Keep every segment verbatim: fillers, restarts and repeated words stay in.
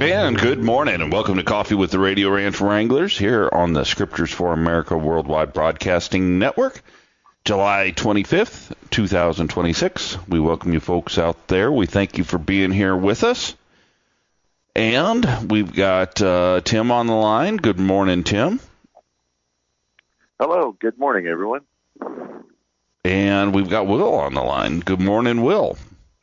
And good morning, and welcome to Coffee with the Radio Ranch Wranglers here on the Scriptures for America Worldwide Broadcasting Network, July twenty-fifth, two thousand twenty-six. We welcome you folks out there. We thank you for being here with us. And we've got uh, Tim on the line. Good morning, Tim. Hello. Good morning, everyone. And we've got Will on the line. Good morning, Will.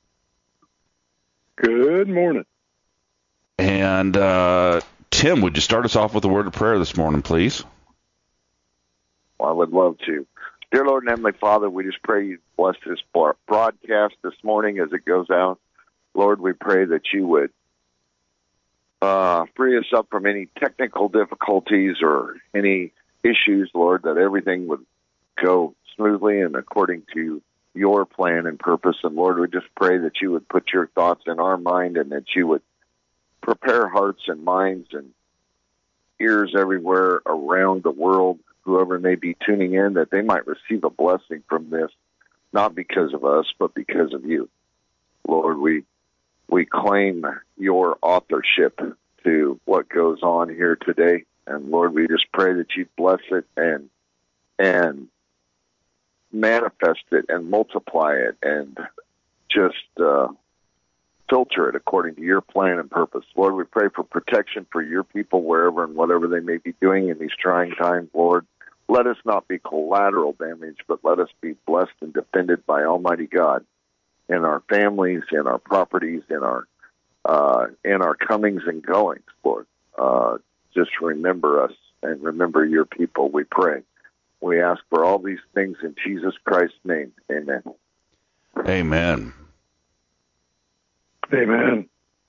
Good morning. And uh, Tim, would you start us off with a word of prayer this morning, please? Well, I would love to. Dear Lord and Heavenly Father, we just pray you bless this broadcast this morning as it goes out. Lord, we pray that you would uh, free us up from any technical difficulties or any issues, Lord, that everything would go smoothly and according to your plan and purpose. And Lord, we just pray that you would put your thoughts in our mind and that you would prepare hearts and minds and ears everywhere around the world, whoever may be tuning in, that they might receive a blessing from this, not because of us, but because of you. Lord, we we claim your authorship to what goes on here today. And Lord, we just pray that you bless it and and manifest it and multiply it and just uh, filter it according to your plan and purpose. Lord, we pray for protection for your people wherever and whatever they may be doing in these trying times, Lord. Let us not be collateral damage, but let us be blessed and defended by Almighty God in our families, in our properties, in our uh, in our comings and goings, Lord. Uh, just remember us and remember your people, we pray. We ask for all these things in Jesus Christ's name. Amen. Amen. Amen.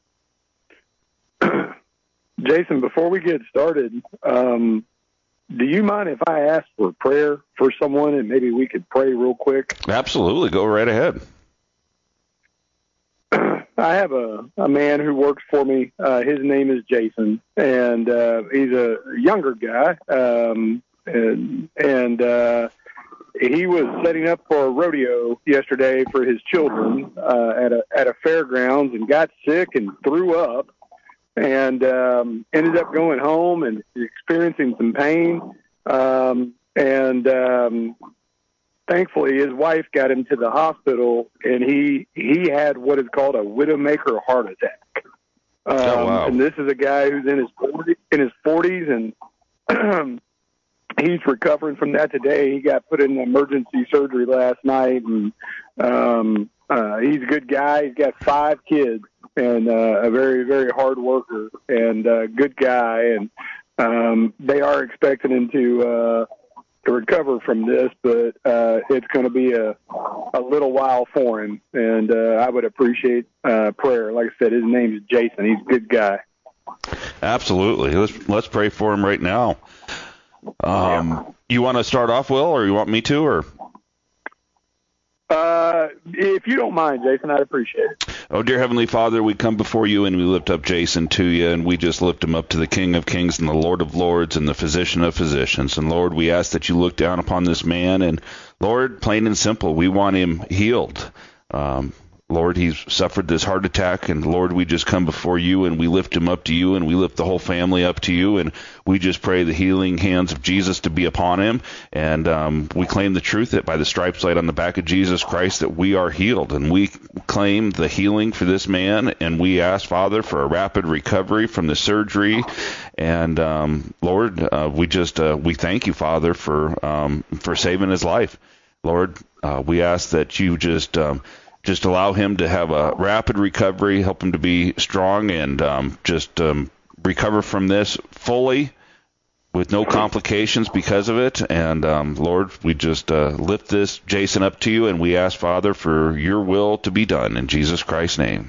Jason, before we get started, um, do you mind if I ask for prayer for someone and maybe we could pray real quick? Absolutely. Go right ahead. I have a, a man who works for me. Uh, his name is Jason, and uh, he's a younger guy. Um, and and uh, he was setting up for a rodeo yesterday for his children uh, at a at a fairgrounds and got sick and threw up, and um, ended up going home and experiencing some pain. Um, and um, thankfully, his wife got him to the hospital, and he he had what is called a widowmaker heart attack. Um, oh, wow. And this is a guy who's in his forties, in his forties, and he's recovering from that today. He got put in emergency surgery last night, and um, uh, he's a good guy. He's got five kids and uh, a very, very hard worker and a good guy. And um, they are expecting him to uh, to recover from this, but uh, it's going to be a a little while for him. And uh, I would appreciate uh, prayer. Like I said, his name is Jason. He's a good guy. Absolutely. Let's let's pray for him right now. Um, yeah. You want to start off, Will, or you want me to, or? Uh, if you don't mind, Jason, I'd appreciate it. Oh, dear Heavenly Father, we come before you and we lift up Jason to you, and we just lift him up to the King of Kings and the Lord of Lords and the Physician of Physicians. And Lord, we ask that you look down upon this man, and Lord, plain and simple, we want him healed. Um, Lord, he's suffered this heart attack, and Lord, we just come before you, and we lift him up to you, and we lift the whole family up to you, and we just pray the healing hands of Jesus to be upon him, and um, we claim the truth that by the stripes laid on the back of Jesus Christ that we are healed, and we claim the healing for this man, and we ask, Father, for a rapid recovery from the surgery, and um, Lord, uh, we just uh, we thank you, Father, for um, for saving his life. Lord, uh, we ask that you just um, Just allow him to have a rapid recovery, help him to be strong, and um, just um, recover from this fully with no complications because of it. And, um, Lord, we just uh, lift this Jason up to you, and we ask, Father, for your will to be done in Jesus Christ's name.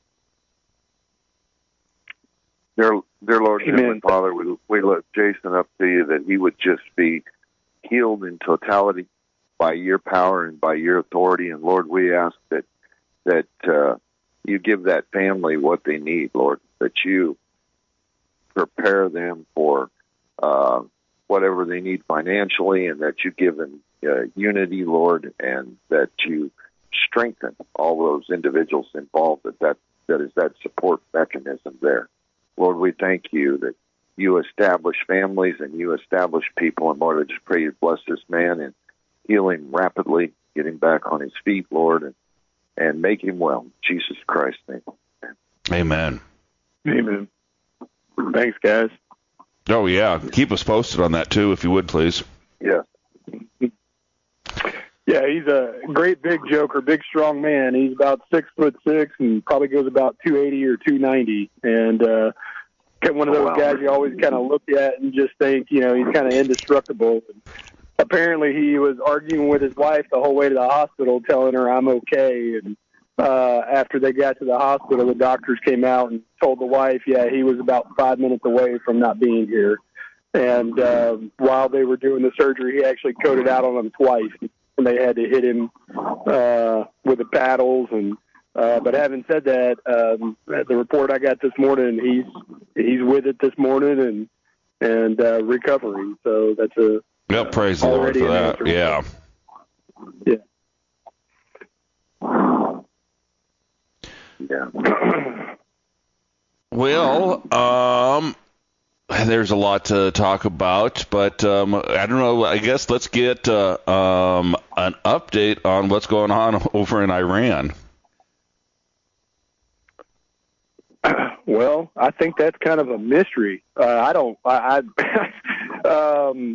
Dear, dear Lord, dear Father, we, we lift Jason up to you that he would just be healed in totality by your power and by your authority. And Lord, we ask that that uh, you give that family what they need, Lord, that you prepare them for uh, whatever they need financially, and that you give them uh, unity, Lord, and that you strengthen all those individuals involved, that, that that is that support mechanism there. Lord, we thank you that you establish families and you establish people. And Lord, I just pray you bless this man and heal him rapidly, get him back on his feet, Lord, and, and make him well. In Jesus Christ's name. Amen. Amen. Thanks, guys. Oh, yeah. Keep us posted on that, too, if you would, please. Yeah. Yeah, he's a great big joker, big strong man. He's about six foot six and probably goes about two eighty or two ninety. And uh, one of those Oh, wow. guys you always kind of look at and just think, you know, he's kind of indestructible. And apparently he was arguing with his wife the whole way to the hospital, telling her I'm okay. And uh, after they got to the hospital, the doctors came out and told the wife, yeah, he was about five minutes away from not being here. And uh, while they were doing the surgery, he actually coded out on them twice. And they had to hit him uh, with the paddles. And uh, but having said that, um, the report I got this morning, he's he's with it this morning and and uh, recovering. So that's a Yeah, praise the Lord for that. answer. Yeah. Yeah. Yeah. Well, um, there's a lot to talk about, but um, I don't know. I guess let's get uh, um, an update on what's going on over in Iran. Well, I think that's kind of a mystery. Uh, I don't. I. I um,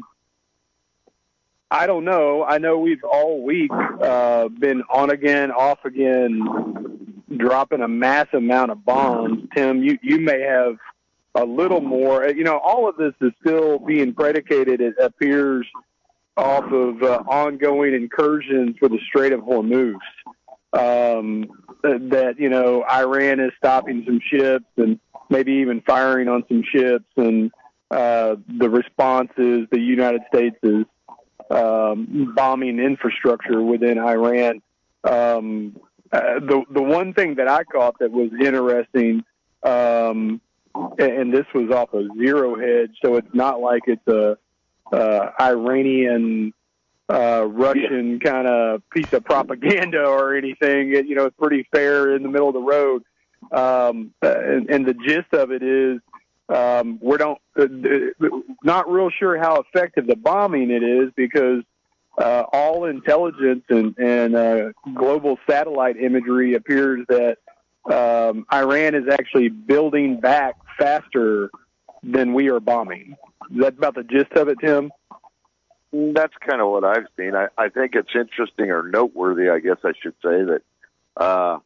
I don't know. I know we've all week uh, been on again, off again, dropping a massive amount of bombs. Tim, you, you may have a little more. You know, all of this is still being predicated, it appears, off of uh, ongoing incursions for the Strait of Hormuz. Um, that, you know, Iran is stopping some ships and maybe even firing on some ships. And uh, the response is the United States is Um, bombing infrastructure within Iran. Um, uh, the the one thing that I caught that was interesting, um, and, and this was off a zero hedge, so it's not like it's a uh, Iranian uh, Russian kind of piece of propaganda or anything. It, you know, it's pretty fair in the middle of the road. Um, and, and the gist of it is, Um, we don't, uh, not real sure how effective the bombing it is because uh, all intelligence and, and uh, global satellite imagery appears that um, Iran is actually building back faster than we are bombing. Is that about the gist of it, Tim? That's kind of what I've seen. I, I think it's interesting or noteworthy, I guess I should say, that uh,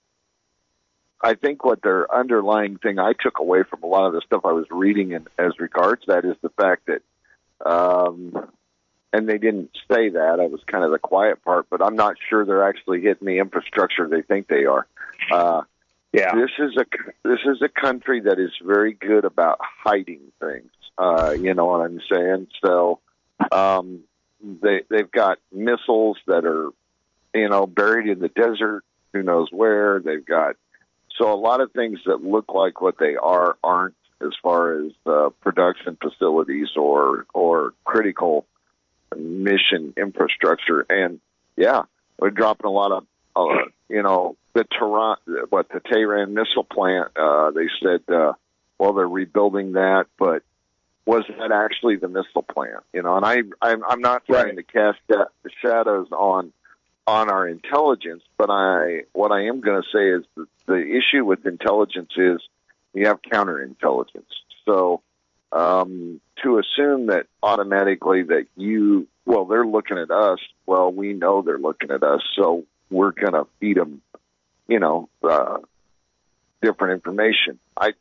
I think what their underlying thing I took away from a lot of the stuff I was reading in, as regards that is the fact that, um, and they didn't say that, it was kind of the quiet part, but I'm not sure they're actually hitting the infrastructure they think they are. Uh, Yeah. This is a, this is a country that is very good about hiding things. Uh, you know what I'm saying? So, um, they, they've got missiles that are, you know, buried in the desert, who knows where. They've got, So a lot of things that look like what they are aren't, as far as uh, production facilities or or critical mission infrastructure. And yeah, we're dropping a lot of, uh, you know, the Tehran, what the Tehran missile plant. Uh, they said, uh, well, they're rebuilding that, but was that actually the missile plant? You know, and I I'm, I'm not trying Right. to cast that, the shadows on. on our intelligence, but I, what I am going to say is that the issue with intelligence is you have counterintelligence. So, um, to assume that automatically that you, well, they're looking at us, well, we know they're looking at us, so we're going to feed them, you know, uh, different information. I,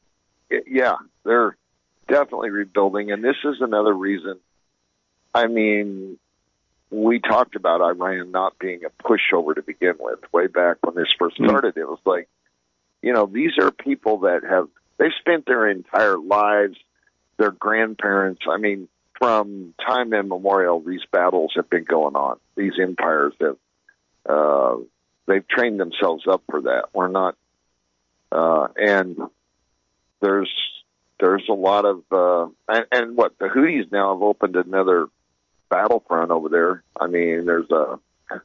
yeah, they're definitely rebuilding, and this is another reason. I mean, we talked about Iran not being a pushover to begin with. Way back when this first started, it was like, you know, these are people that have, they've spent their entire lives, their grandparents, I mean, from time immemorial, these battles have been going on. These empires have, uh, they've trained themselves up for that. We're not, uh, and there's, there's a lot of, uh, and, and what, the Houthis now have opened another battlefront over there. I mean, there's a,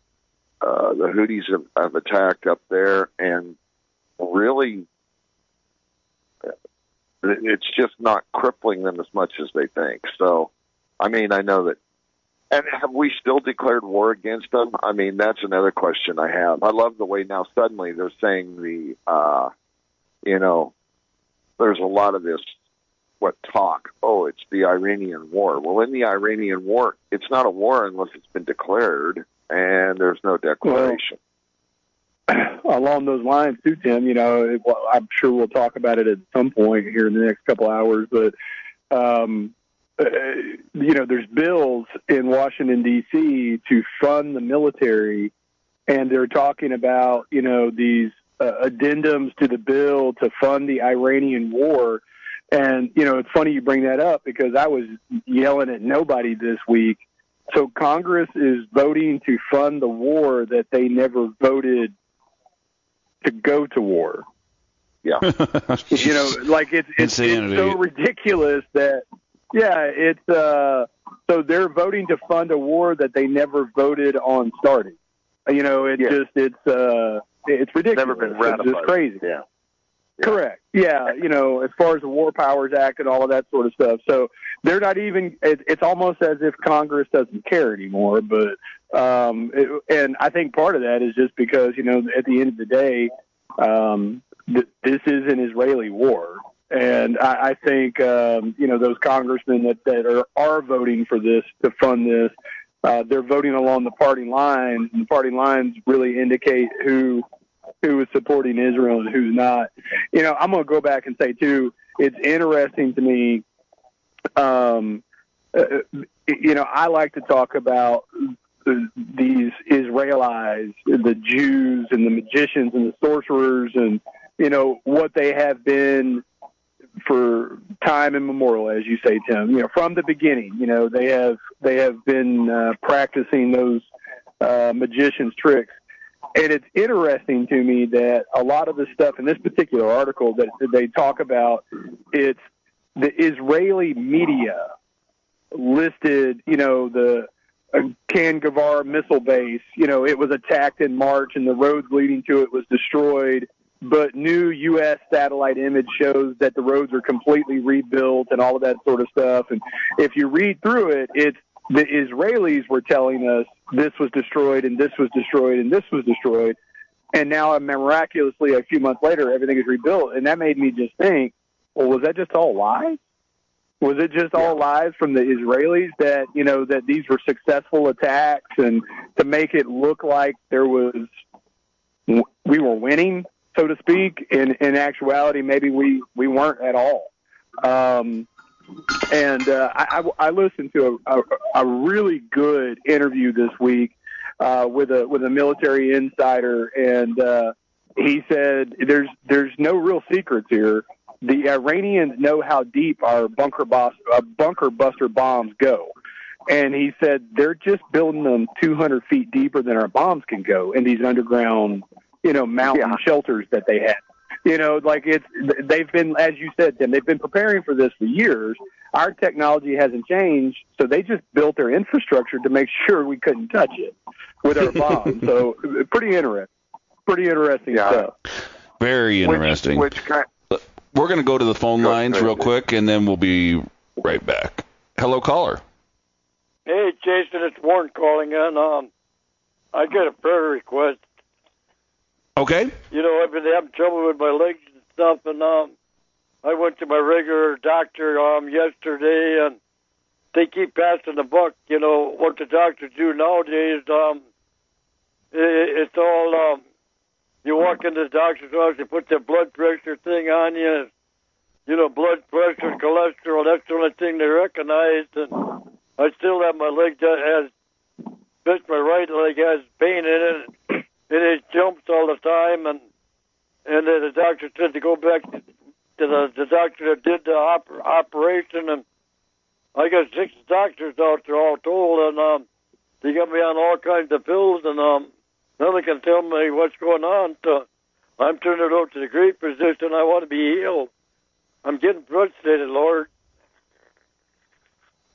uh, the Houthis have, have attacked up there, and really, it's just not crippling them as much as they think. So, I mean, I know that. And have we still declared war against them? I mean, that's another question I have. I love the way now suddenly they're saying the, uh, you know, there's a lot of this, what talk, oh, it's the Iranian war. Well, in the Iranian war, it's not a war unless it's been declared, and there's no declaration. Well, along those lines, too, Tim, you know, well, I'm sure we'll talk about it at some point here in the next couple hours, but, um, uh, you know, there's bills in Washington, D C to fund the military, and they're talking about, you know, these uh, addendums to the bill to fund the Iranian war. And, you know, it's funny you bring that up because I was yelling at nobody this week. So Congress is voting to fund the war that they never voted to go to war. Yeah. You know, like it's, it's, it's so ridiculous that, yeah, it's, uh, so they're voting to fund a war that they never voted on starting. You know, it yeah. just, it's, uh, it's ridiculous. Never been ratified. It's just crazy. Yeah. Yeah. Correct. Yeah, you know, as far as the War Powers Act and all of that sort of stuff. So they're not even, it, it's almost as if Congress doesn't care anymore. But, um, it, and I think part of that is just because, you know, at the end of the day, um, th- this is an Israeli war. And I, I think, um, you know, those congressmen that, that are, are voting for this, to fund this, uh, they're voting along the party lines, and the party lines really indicate who who is supporting Israel and who's not. You know, I'm going to go back and say, too, it's interesting to me, um, uh, you know, I like to talk about these Israelis, the Jews and the magicians and the sorcerers and, you know, what they have been for time immemorial, as you say, Tim. You know, from the beginning, you know, they have they have been uh, practicing those uh, magicians' tricks. And it's interesting to me that a lot of the stuff in this particular article that they talk about, it's the Israeli media listed, you know, the uh, Khan Gavar missile base, you know, it was attacked in March and the roads leading to it was destroyed. But new U S satellite image shows that the roads are completely rebuilt and all of that sort of stuff. And if you read through it, it's the Israelis were telling us this was destroyed and this was destroyed and this was destroyed. And now miraculously, a few months later, everything is rebuilt. And that made me just think, well, was that just all lies? Was it just all lies from the Israelis that, you know, that these were successful attacks and to make it look like there was, we were winning, so to speak? In, in actuality, maybe we, we weren't at all. Um, And uh, I, I listened to a, a, a really good interview this week uh, with a with a military insider, and uh, he said there's there's no real secrets here. The Iranians know how deep our bunker boss, uh, bunker buster bombs go, and he said they're just building them two hundred feet deeper than our bombs can go in these underground, you know, mountain yeah. shelters that they have. You know, like it's, they've been, as you said, Tim, they've been preparing for this for years. Our technology hasn't changed, so they just built their infrastructure to make sure we couldn't touch it with our bombs. So pretty interesting, pretty interesting yeah. stuff. Very interesting. Which, which kind, We're going to go to the phone lines real quick, and then we'll be right back. Hello, caller. Hey, Jason, it's Warren calling in. Um, I got a prayer request. Okay. You know, I've been having trouble with my legs and stuff, and um, I went to my regular doctor um yesterday, and they keep passing the buck. You know, what the doctors do nowadays, um, it, it's all, um, you walk into the doctor's office, they put their blood pressure thing on you, you know, blood pressure, cholesterol, that's the only thing they recognize, and I still have my leg that has, just my right leg has pain in it, and it jumps all the time, and and then the doctor said to go back to, to the, the doctor that did the op- operation, and I got six doctors out there all told, and um, they got me on all kinds of pills, and um, none can tell me what's going on. So I'm turning it over to the great physician. I want to be healed. I'm getting frustrated, Lord.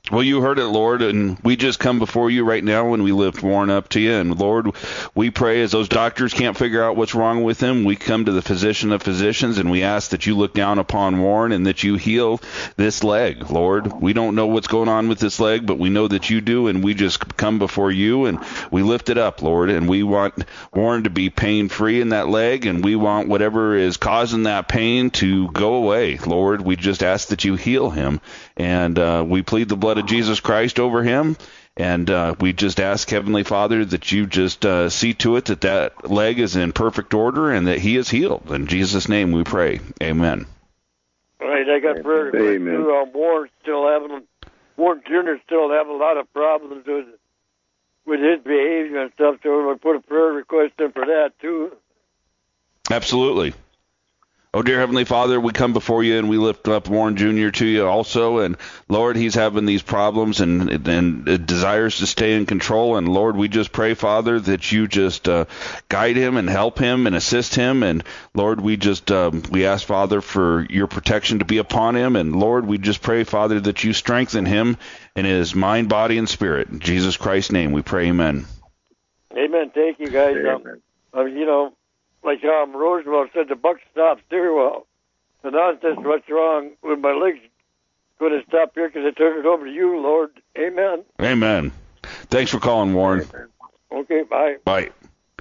Well, you heard it, Lord, and we just come before you right now and we lift Warren up to you. And, Lord, we pray as those doctors can't figure out what's wrong with him, we come to the physician of physicians, and we ask that you look down upon Warren and that you heal this leg, Lord. We don't know what's going on with this leg, but we know that you do, and we just come before you, and we lift it up, Lord. And we want Warren to be pain-free in that leg, and we want whatever is causing that pain to go away, Lord. We just ask that you heal him, and uh, we plead the blood of Jesus Christ over him, and uh, we just ask, Heavenly Father, that you just uh, see to it that that leg is in perfect order and that he is healed. In Jesus' name we pray. Amen. All right, I got prayer requests too. Um, Warren still having, Warren Junior still having a lot of problems with with his behavior and stuff, so I put a prayer request in for that too. Absolutely. Oh, dear Heavenly Father, we come before you and we lift up Warren Junior to you also. And, Lord, he's having these problems and, and desires to stay in control. And, Lord, we just pray, Father, that you just uh, guide him and help him and assist him. And, Lord, we just um, we ask, Father, for your protection to be upon him. And, Lord, we just pray, Father, that you strengthen him in his mind, body, and spirit. In Jesus Christ's name we pray, amen. Amen. Thank you, guys. Amen. Um, um, you know, like um, Roosevelt said, the buck stops there. Well, the nonsense, what's wrong with my legs? Going to stop here because I turned it over to you, Lord. Amen. Amen. Thanks for calling, Warren. Okay, bye. Bye.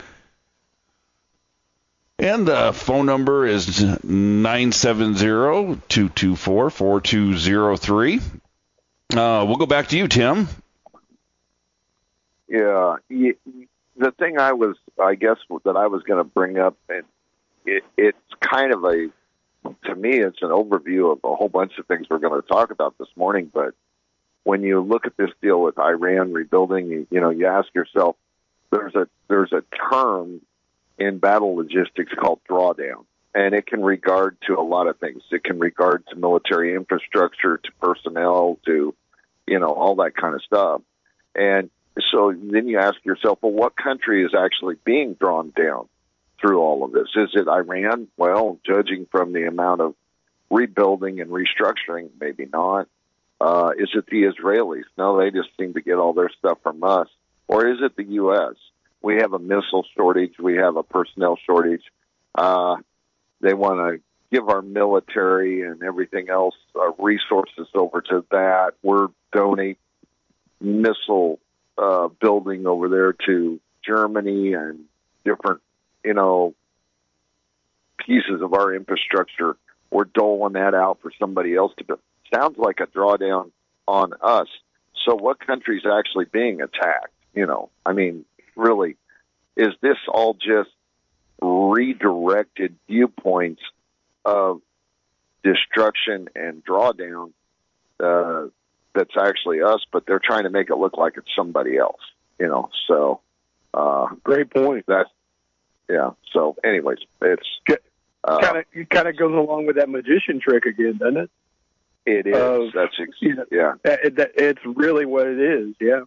And the phone number is nine seven zero, two two four, four two zero three. Uh, we'll go back to you, Tim. Yeah. You, The thing I was, I guess, that I was going to bring up, and it, it's kind of a, to me, it's an overview of a whole bunch of things we're going to talk about this morning. But when you look at this deal with Iran rebuilding, you, you know, you ask yourself, there's a there's a term in battle logistics called drawdown, and it can regard to a lot of things. It can regard to military infrastructure, to personnel, to, you know, all that kind of stuff, and so then you ask yourself, well, what country is actually being drawn down through all of this? Is it Iran? Well, judging from the amount of rebuilding and restructuring, maybe not. Uh, is it the Israelis? No, they just seem to get all their stuff from us. Or is it the U S? We have a missile shortage. We have a personnel shortage. Uh, they want to give our military and everything else uh, resources over to that. We're donate missile Uh, building over there to Germany and different, you know, pieces of our infrastructure. We're doling that out for somebody else to build. Sounds like a drawdown on us. So what country's actually being attacked? You know, I mean, really, is this all just redirected viewpoints of destruction and drawdown? Uh, that's actually us, but they're trying to make it look like it's somebody else, you know, so. Uh, Great point. That's, yeah, so anyways, it's. Uh, kind of it kind of goes along with that magician trick again, doesn't it? It is. Uh, that's, ex- you know, yeah. It, that, it's really what it is, yeah.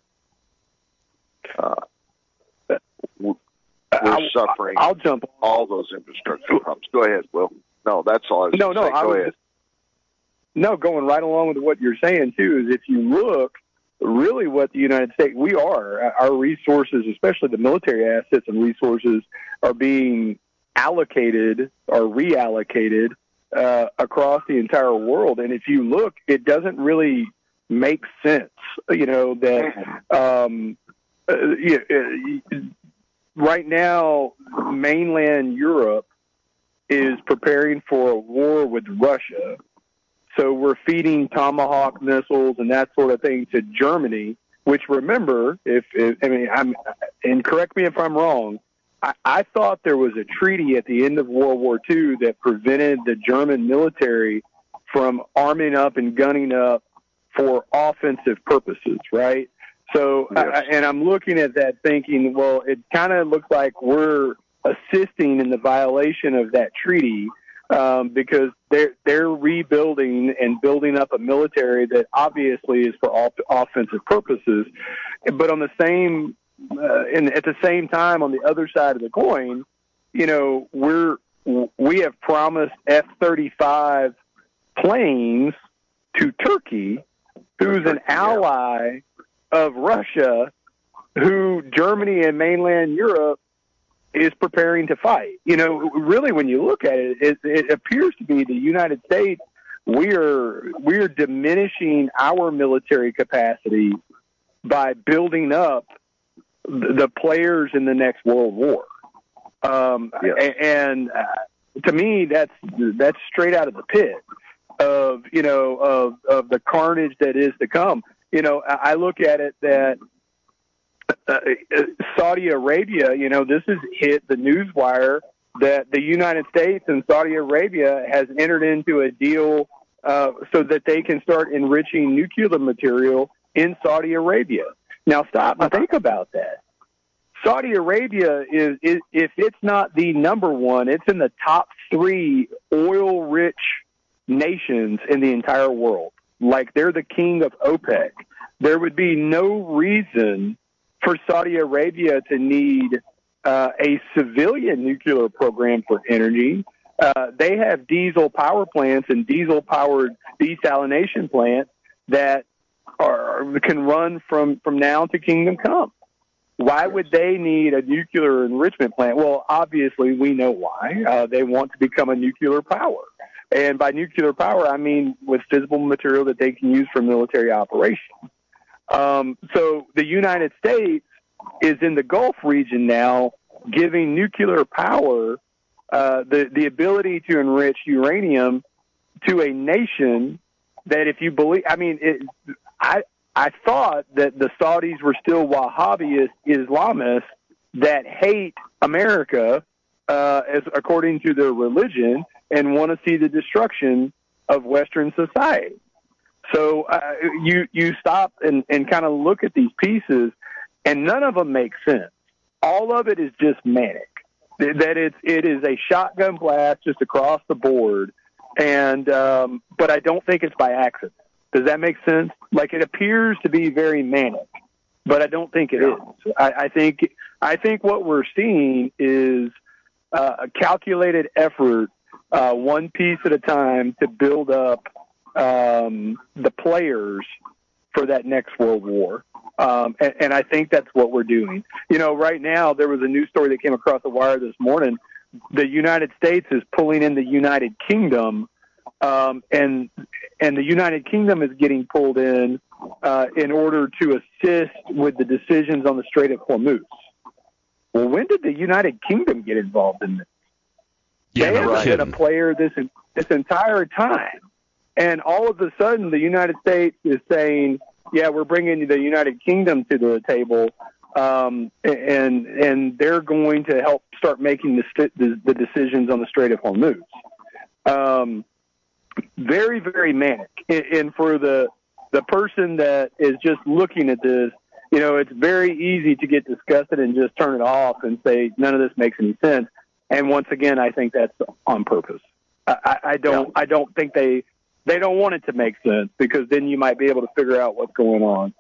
Uh, we're I'll, suffering I'll jump on. all those infrastructure problems. Go ahead, Will. No, that's all I was No, no, say. I Go was ahead. just, No, going right along with what you're saying, too, is if you look, really what the United States, we are, our resources, especially the military assets and resources, are being allocated or reallocated uh, across the entire world. And if you look, it doesn't really make sense, you know, that um, uh, yeah, uh, right now, mainland Europe is preparing for a war with Russia. So we're feeding Tomahawk missiles and that sort of thing to Germany, which, remember, if, if I mean, I'm, and correct me if I'm wrong, I, I thought there was a treaty at the end of World War Two that prevented the German military from arming up and gunning up for offensive purposes, right? So, yes. I, and I'm looking at that thinking, well, it kind of looks like we're assisting in the violation of that treaty. Um, because they're they're rebuilding and building up a military that obviously is for all offensive purposes, but on the same uh, and at the same time, on the other side of the coin, you know, we're we have promised F thirty-five planes to Turkey who's an ally of Russia, who Germany and mainland Europe is preparing to fight. You know, really, when you look at it, it, it appears to be the United States. We are we are diminishing our military capacity by building up the players in the next World War. Um, yes. And uh, to me, that's that's straight out of the pit of you know of of the carnage that is to come. You know, I look at it that uh, Saudi Arabia. You know, this has hit the newswire that the United States and Saudi Arabia has entered into a deal uh, so that they can start enriching nuclear material in Saudi Arabia. Now, stop and think about that. Saudi Arabia is, is, if it's not the number one, it's in the top three oil-rich nations in the entire world. Like, they're the king of OPEC. There would be no reason for Saudi Arabia to need uh, a civilian nuclear program for energy. Uh, they have diesel power plants and diesel-powered desalination plants that are, can run from, from now to kingdom come. Why would they need a nuclear enrichment plant? Well, obviously, we know why. Uh, they want to become a nuclear power. And by nuclear power, I mean with fissile material that they can use for military operations. Um, so the United States is in the Gulf region now, giving nuclear power uh, the, the ability to enrich uranium to a nation that, if you believe, I mean, it, I, I thought that the Saudis were still Wahhabist Islamists that hate America, uh, as according to their religion, and want to see the destruction of Western society. So uh, you you stop and, and kind of look at these pieces, and none of them make sense. All of it is just manic. That it's it is a shotgun blast just across the board, and um, but I don't think it's by accident. Does that make sense? Like, it appears to be very manic, but I don't think it is. I, I think I think what we're seeing is uh, a calculated effort, uh, one piece at a time, to build up um, the players for that next World War. Um, and, and I think that's what we're doing. You know, right now, there was a news story that came across the wire this morning. The United States is pulling in the United Kingdom, um, and and the United Kingdom is getting pulled in uh, in order to assist with the decisions on the Strait of Hormuz. Well, when did the United Kingdom get involved in this? Yeah, they haven't right. been a player this this entire time, and all of a sudden, the United States is saying, "Yeah, we're bringing the United Kingdom to the table, um, and and they're going to help start making the the, the decisions on the Strait of Hormuz." Um, very, very manic. And for the the person that is just looking at this, you know, it's very easy to get disgusted and just turn it off and say none of this makes any sense. And once again, I think that's on purpose. I, I don't yeah. I don't think they they don't want it to make sense, because then you might be able to figure out what's going on.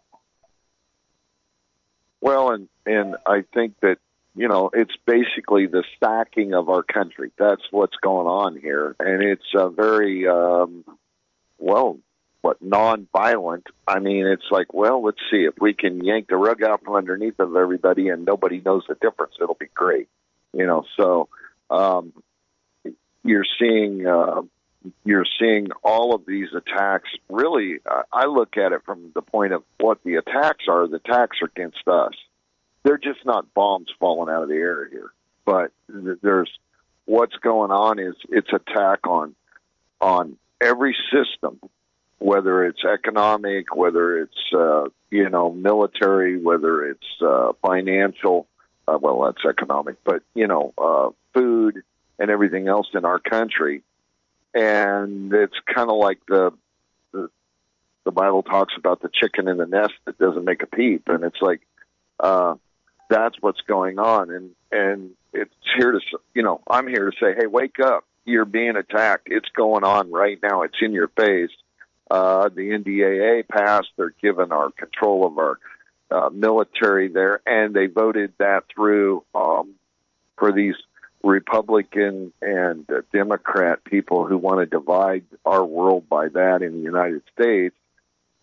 Well, and and I think that, you know, it's basically the stacking of our country. That's what's going on here. And it's a very, um, well, what, non-violent. I mean, it's like, well, let's see. If we can yank the rug out from underneath of everybody and nobody knows the difference, it'll be great. You know, so um, you're seeing uh, you're seeing all of these attacks. Really, uh, I look at it from the point of what the attacks are. The attacks are against us. They're just not bombs falling out of the air here. But there's what's going on is it's attack on on every system, whether it's economic, whether it's uh, you know military, whether it's uh, financial. Uh, well, that's economic, but you know, uh, food and everything else in our country. And it's kind of like the, the the Bible talks about the chicken in the nest that doesn't make a peep, and it's like. Uh, That's what's going on, and and it's here to, you know, I'm here to say, hey, wake up! You're being attacked. It's going on right now. It's in your face. Uh, the N D A A passed. They're given our control of our uh, military there, and they voted that through um, for these Republican and uh, Democrat people who want to divide our world by that in the United States.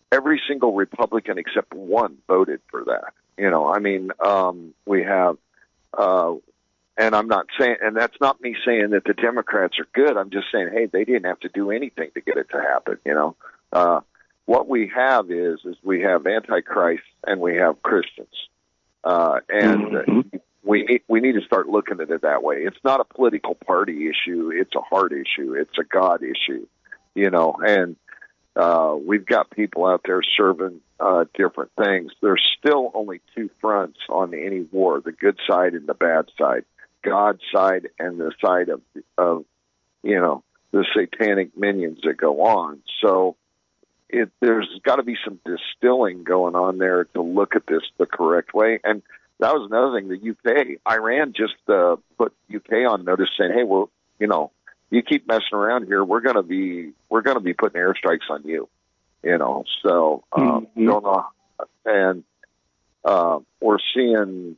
every single Republican except one voted for that. You know, I mean, um, we have, uh, and I'm not saying, and that's not me saying that the Democrats are good. I'm just saying, hey, they didn't have to do anything to get it to happen. You know, uh, what we have is, is we have Antichrist and we have Christians, uh, and mm-hmm. we need, we need to start looking at it that way. It's not a political party issue. It's a heart issue. It's a God issue, you know, and, uh, we've got people out there serving, uh, different things. There's still only two fronts on any war, the good side and the bad side. God's side and the side of, of, you know, the satanic minions that go on. So it, there's got to be some distilling going on there to look at this the correct way. And that was another thing, the U K, Iran just uh, put U K on notice saying, hey, well, you know, you keep messing around here, we're going to be, we're going to be putting airstrikes on you, you know, so, um, mm-hmm. don't know. And, uh, we're seeing,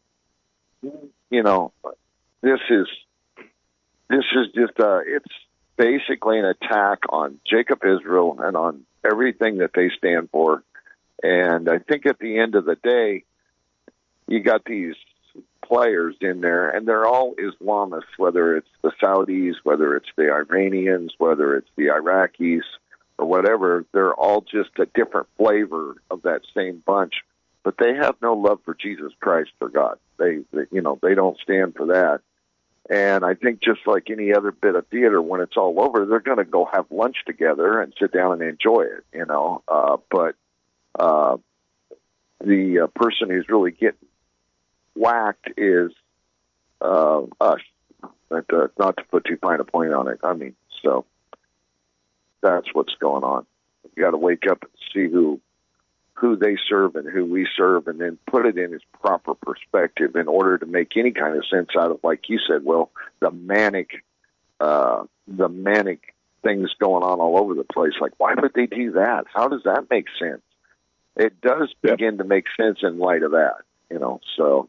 you know, this is this is just uh, it's basically an attack on Jacob Israel and on everything that they stand for. And I think at the end of the day, you got these players in there, and they're all Islamists, whether it's the Saudis, whether it's the Iranians, whether it's the Iraqis, or whatever. They're all just a different flavor of that same bunch. But they have no love for Jesus Christ, for God. They, they, you know, they don't stand for that. And I think just like any other bit of theater, when it's all over, they're going to go have lunch together and sit down and enjoy it, you know. Uh, but uh, the uh, person who's really getting whacked is uh, us. But, uh, not to put too fine a point on it. I mean, so that's what's going on. You got to wake up and see who. who they serve and who we serve, and then put it in its proper perspective in order to make any kind of sense out of, like you said, well, the manic, uh, the manic things going on all over the place. Like, why would they do that? How does that make sense? It does yep. begin to make sense in light of that, you know, so.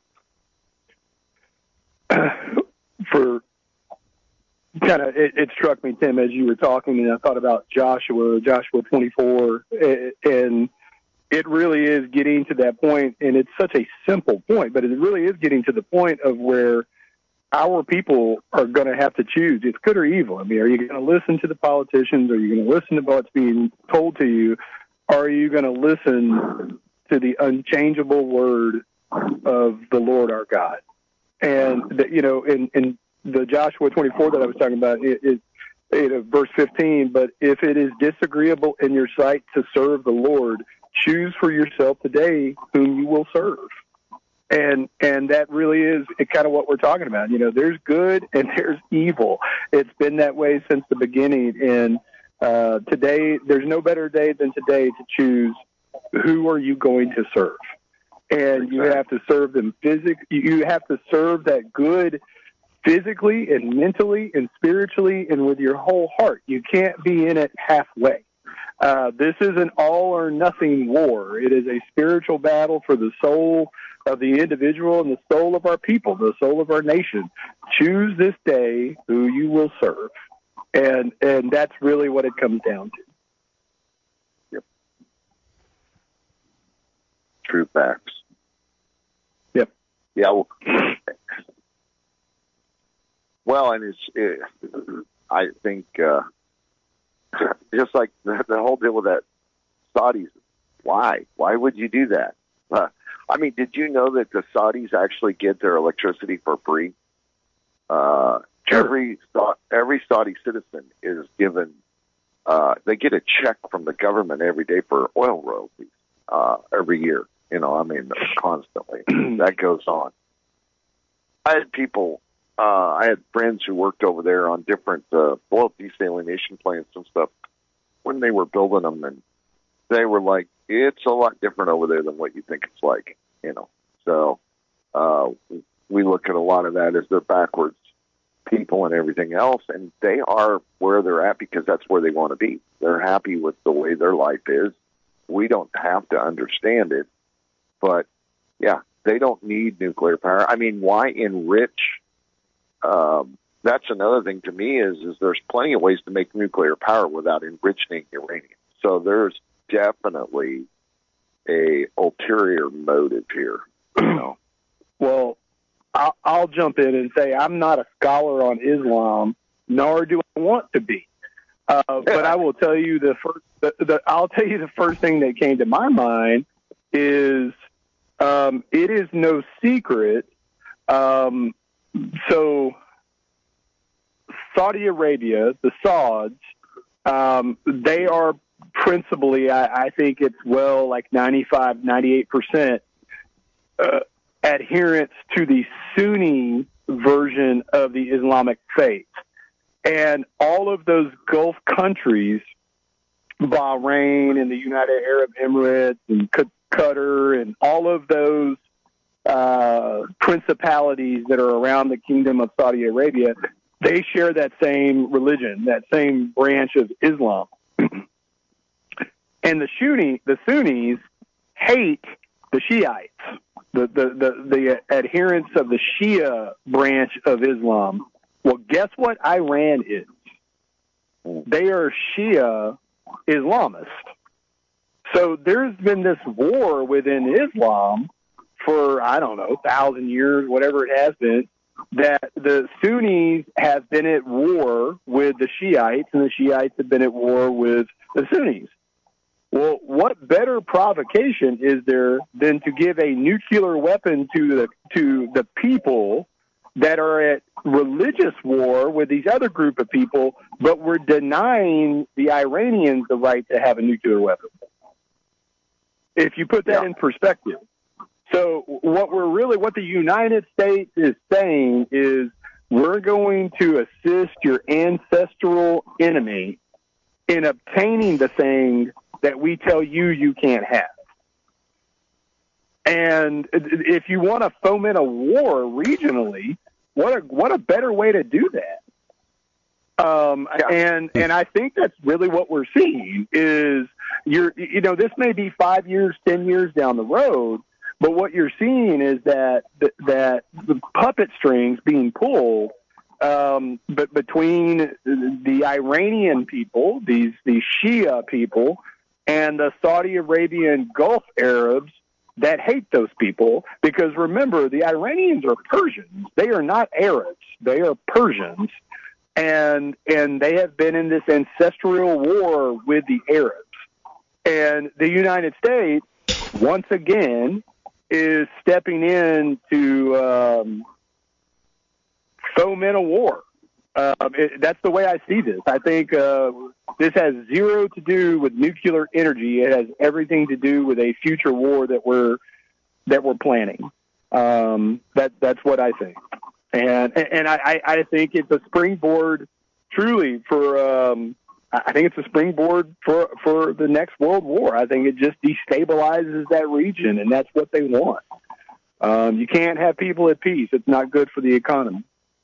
For kind of, it, it struck me, Tim, as you were talking, and I thought about Joshua, Joshua twenty-four, and it really is getting to that point, and it's such a simple point, but it really is getting to the point of where our people are going to have to choose. It's good or evil. I mean, are you going to listen to the politicians? Are you going to listen to what's being told to you? Are you going to listen to the unchangeable word of the Lord our God? And, the, you know, in, in the Joshua twenty-four that I was talking about, it, it, it, verse fifteen, but if it is disagreeable in your sight to serve the Lord, choose for yourself today whom you will serve. And and that really is kind of what we're talking about. You know, there's good and there's evil. It's been that way since the beginning. And uh, today, there's no better day than today to choose who are you going to serve. And you have to serve them physically. You have to serve that good physically and mentally and spiritually and with your whole heart. You can't be in it halfway. Uh, this is an all or nothing war. It is a spiritual battle for the soul of the individual and the soul of our people, the soul of our nation. Choose this day who you will serve. And, and that's really what it comes down to. Yep. True facts. Yep. Yeah. Well, well and it's, it, I think, uh, just like the, the whole deal with that Saudis, why? Why would you do that? Uh, I mean, did you know that the Saudis actually get their electricity for free? Uh, sure. Every every Saudi citizen is given, uh, they get a check from the government every day for oil royalties uh, every year. You know, I mean, constantly. That goes on. I had people... Uh, I had friends who worked over there on different uh, oil desalination plants and stuff when they were building them, and they were like, it's a lot different over there than what you think it's like, you know. So uh, we look at a lot of that as they're backwards people and everything else, and they are where they're at because that's where they want to be. They're happy with the way their life is. We don't have to understand it, but, yeah, they don't need nuclear power. I mean, why enrich... Um, that's another thing to me is, is there's plenty of ways to make nuclear power without enriching uranium. So there's definitely a ulterior motive here. You know? Well, I'll, I'll jump in and say I'm not a scholar on Islam, nor do I want to be. Uh, but I will tell you the first. The, the, I'll tell you the first thing that came to my mind is um, it is no secret. Um, so Saudi Arabia, the Sauds, um, they are principally, I, I think it's well like ninety-five, ninety-eight percent uh, adherents to the Sunni version of the Islamic faith. And all of those Gulf countries, Bahrain and the United Arab Emirates and Qatar and all of those uh, principalities that are around the Kingdom of Saudi Arabia, they share that same religion, that same branch of Islam. And the Sunni, the Sunnis hate the Shiites, the, the, the, the adherents of the Shia branch of Islam. Well, guess what Iran is? They are Shia Islamists. So there's been this war within Islam for, I don't know, a thousand years, whatever it has been, that the Sunnis have been at war with the Shiites, and the Shiites have been at war with the Sunnis. Well, what better provocation is there than to give a nuclear weapon to the to the people that are at religious war with these other group of people, but we're denying the Iranians the right to have a nuclear weapon? If you put that yeah. in perspective. So what we're really, what the United States is saying is we're going to assist your ancestral enemy in obtaining the thing that we tell you you can't have. And if you want to foment a war regionally, what a, what a better way to do that. Um, yeah. and, and I think that's really what we're seeing is you're, you know, this may be five years, ten years down the road, but what you're seeing is that, that the puppet strings being pulled, um, but between the Iranian people, these, these Shia people, and the Saudi Arabian Gulf Arabs that hate those people, because remember, the Iranians are Persians. They are not Arabs. They are Persians. And, and they have been in this ancestral war with the Arabs. And the United States, once again, is stepping in to um, foment a war. Uh, it, that's the way I see this. I think uh, this has zero to do with nuclear energy. It has everything to do with a future war that we're that we're planning. Um, that that's what I think, and and I, I think it's a springboard, truly for. Um, I think it's a springboard for for the next world war. I think it just destabilizes that region, and that's what they want. Um, you can't have people at peace. It's not good for the economy.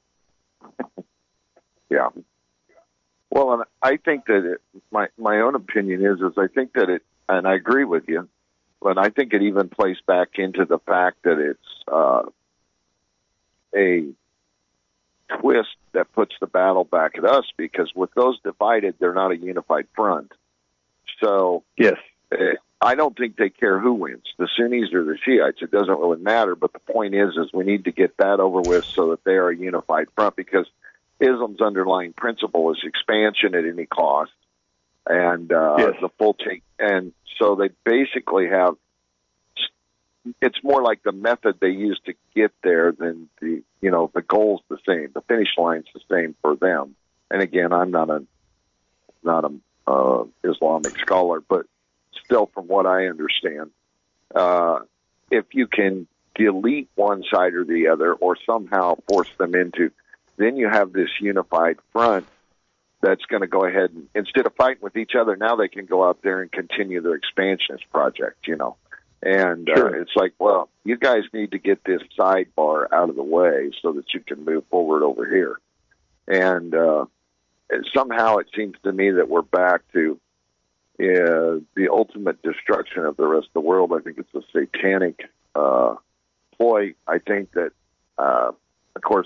Yeah. Well, and I think that it, my my own opinion is is I think that it, and I agree with you, but I think it even plays back into the fact that it's uh, a twist that puts the battle back at us, because with those divided, they're not a unified front. So yes, uh, I don't think they care who wins, the Sunnis or the Shiites. It doesn't really matter. But the point is, is we need to get that over with so that they are a unified front, because Islam's underlying principle is expansion at any cost, and uh, yes. the full take. And so they basically have. It's more like the method they use to get there than the, you know, the goal's the same. The finish line's the same for them. And again, I'm not a not a uh, Islamic scholar, but still, from what I understand, uh, if you can delete one side or the other, or somehow force them into, then you have this unified front that's going to go ahead and, instead of fighting with each other, now they can go out there and continue their expansionist project, you know. And uh, sure. It's like, well, you guys need to get this sidebar out of the way so that you can move forward over here. And uh, somehow it seems to me that we're back to uh, the ultimate destruction of the rest of the world. I think it's a satanic uh, ploy. I think that, uh, of course,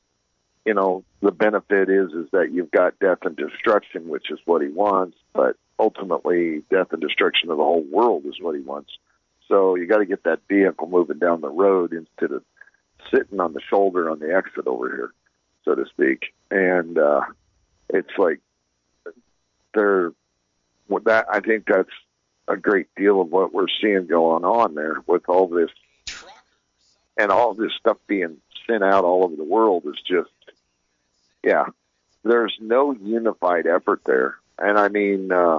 you know, the benefit is is that you've got death and destruction, which is what he wants. But ultimately death and destruction of the whole world is what he wants. So you got to get that vehicle moving down the road instead of sitting on the shoulder on the exit over here, so to speak. And uh, it's like they're with that. I think that's a great deal of what we're seeing going on there with all this and all this stuff being sent out all over the world is just, yeah, there's no unified effort there. And I mean, uh,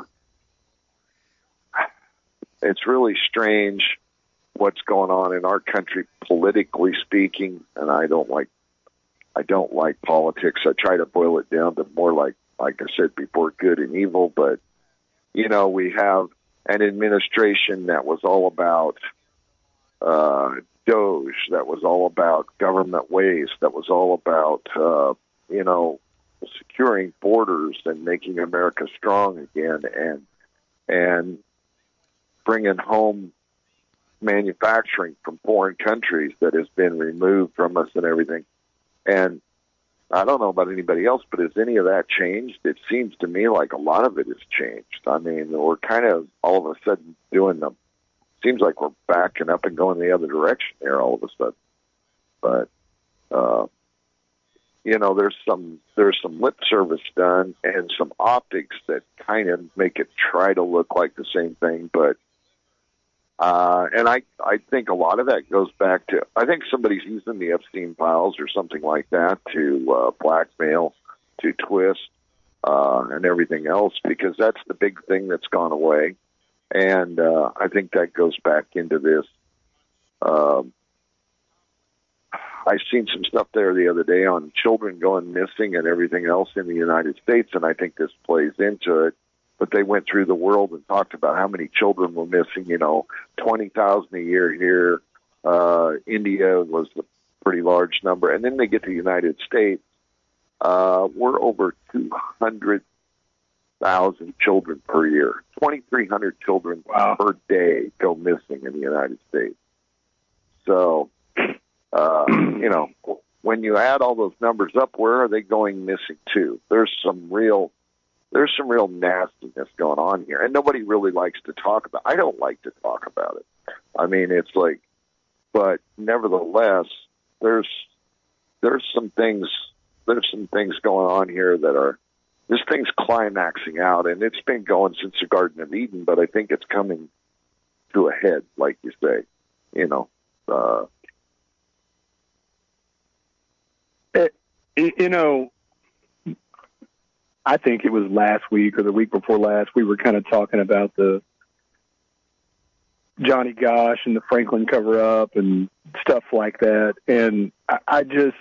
it's really strange what's going on in our country politically speaking. And I don't like, I don't like politics. I try to boil it down to more like, like I said before, good and evil. But, you know, we have an administration that was all about, uh, Doge, that was all about government waste, that was all about, uh, you know, securing borders and making America strong again, and and bringing home manufacturing from foreign countries that has been removed from us and everything. And I don't know about anybody else, but has any of that changed? It seems to me like a lot of it has changed. I mean, we're kind of all of a sudden doing the seems like we're backing up and going the other direction there all of a sudden. But, uh, you know, there's some, there's some lip service done and some optics that kind of make it try to look like the same thing. But, uh, and I, I think a lot of that goes back to, I think somebody's using the Epstein files or something like that to, uh, blackmail, to twist, uh, and everything else, because that's the big thing that's gone away. And uh, I think that goes back into this. Um, I've seen some stuff there the other day on children going missing and everything else in the United States, and I think this plays into it. But they went through the world and talked about how many children were missing, you know, twenty thousand a year here. Uh, India was a pretty large number. And then they get to the United States. Uh, we're over two hundred thousand children per year. twenty-three hundred children wow. per day go missing in the United States. So, uh, you know, when you add all those numbers up, where are they going missing to? There's some real, there's some real nastiness going on here, and nobody really likes to talk about. I don't like to talk about it. I mean, it's like, but nevertheless, there's there's some things there's some things going on here that are. This thing's climaxing out, and it's been going since the Garden of Eden, but I think it's coming to a head, like you say. You know, uh, it, you know, I think it was last week or the week before last, we were kind of talking about the Johnny Gosh and the Franklin cover-up and stuff like that, and I, I just...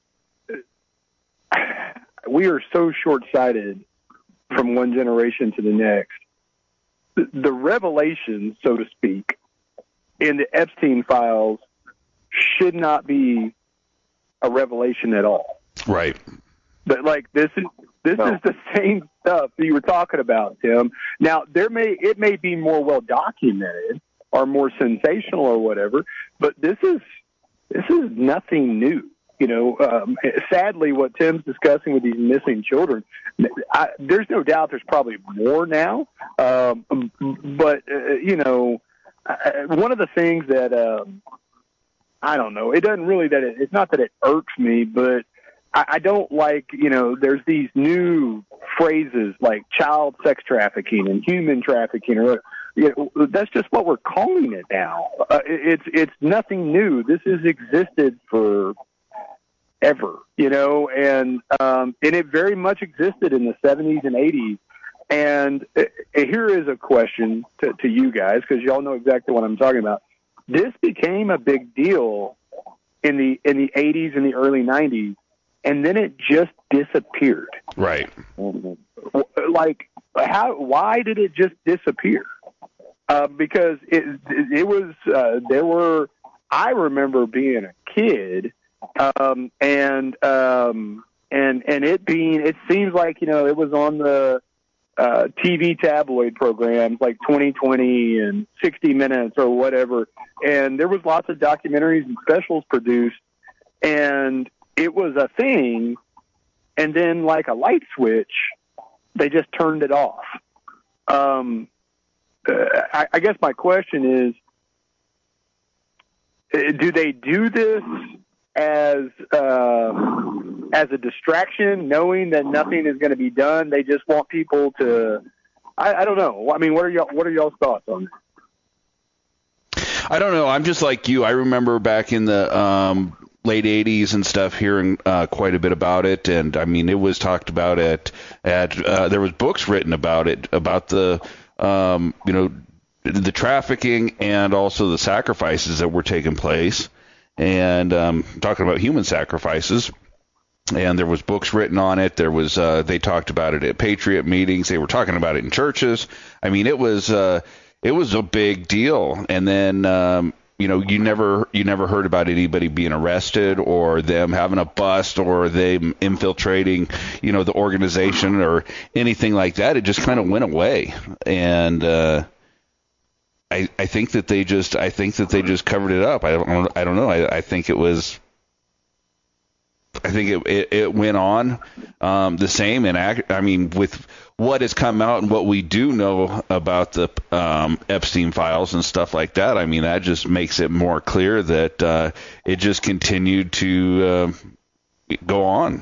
we are so short-sighted from one generation to the next. The, the revelation, so to speak, in the Epstein files should not be a revelation at all. Right. But like this is this no. is the same stuff that you were talking about, Tim. Now there may it may be more well documented or more sensational or whatever, but this is this is nothing new. You know, um, sadly, what Tim's discussing with these missing children, I, there's no doubt there's probably more now. Um, but, uh, you know, I, one of the things that, um, I don't know, it doesn't really, that it, it's not that it irks me, but I, I don't like, you know, there's these new phrases like child sex trafficking and human trafficking, or, you know, that's just what we're calling it now. Uh, it, it's, it's nothing new. This has existed for ever, you know, and um, and it very much existed in the seventies and eighties. And uh, here is a question to, to you guys, because y'all know exactly what I'm talking about. This became a big deal in the in the eighties and the early nineties, and then it just disappeared. Right. Like, how? Why did it just disappear? Uh, because it it was uh, there were. I remember being a kid. Um, and, um, and, and it being, it seems like, you know, it was on the, uh, T V tabloid programs like twenty twenty and sixty minutes or whatever. And there was lots of documentaries and specials produced, and it was a thing. And then like a light switch, they just turned it off. um, uh, I, I guess my question is, do they do this as uh, as a distraction, knowing that nothing is going to be done? They just want people to. I, I don't know. I mean, what are y'all? What are y'all's thoughts on this? I don't know. I'm just like you. I remember back in the um, late eighties and stuff, hearing uh, quite a bit about it, and I mean, it was talked about at at uh, there was books written about it, about the um, you know the trafficking and also the sacrifices that were taking place, and um, talking about human sacrifices. And there was books written on it. There was uh, they talked about it at Patriot meetings. They were talking about it in churches. I mean, it was. Uh, It was a big deal, and then um, you know you never you never heard about anybody being arrested or them having a bust or them infiltrating you know the organization or anything like that. It just kind of went away, and uh, I I think that they just I think that they just covered it up. I don't I don't know. I, I think it was. I think it, it, it went on um, the same, and act, I mean, with what has come out and what we do know about the um, Epstein files and stuff like that, I mean, that just makes it more clear that uh, it just continued to uh, go on.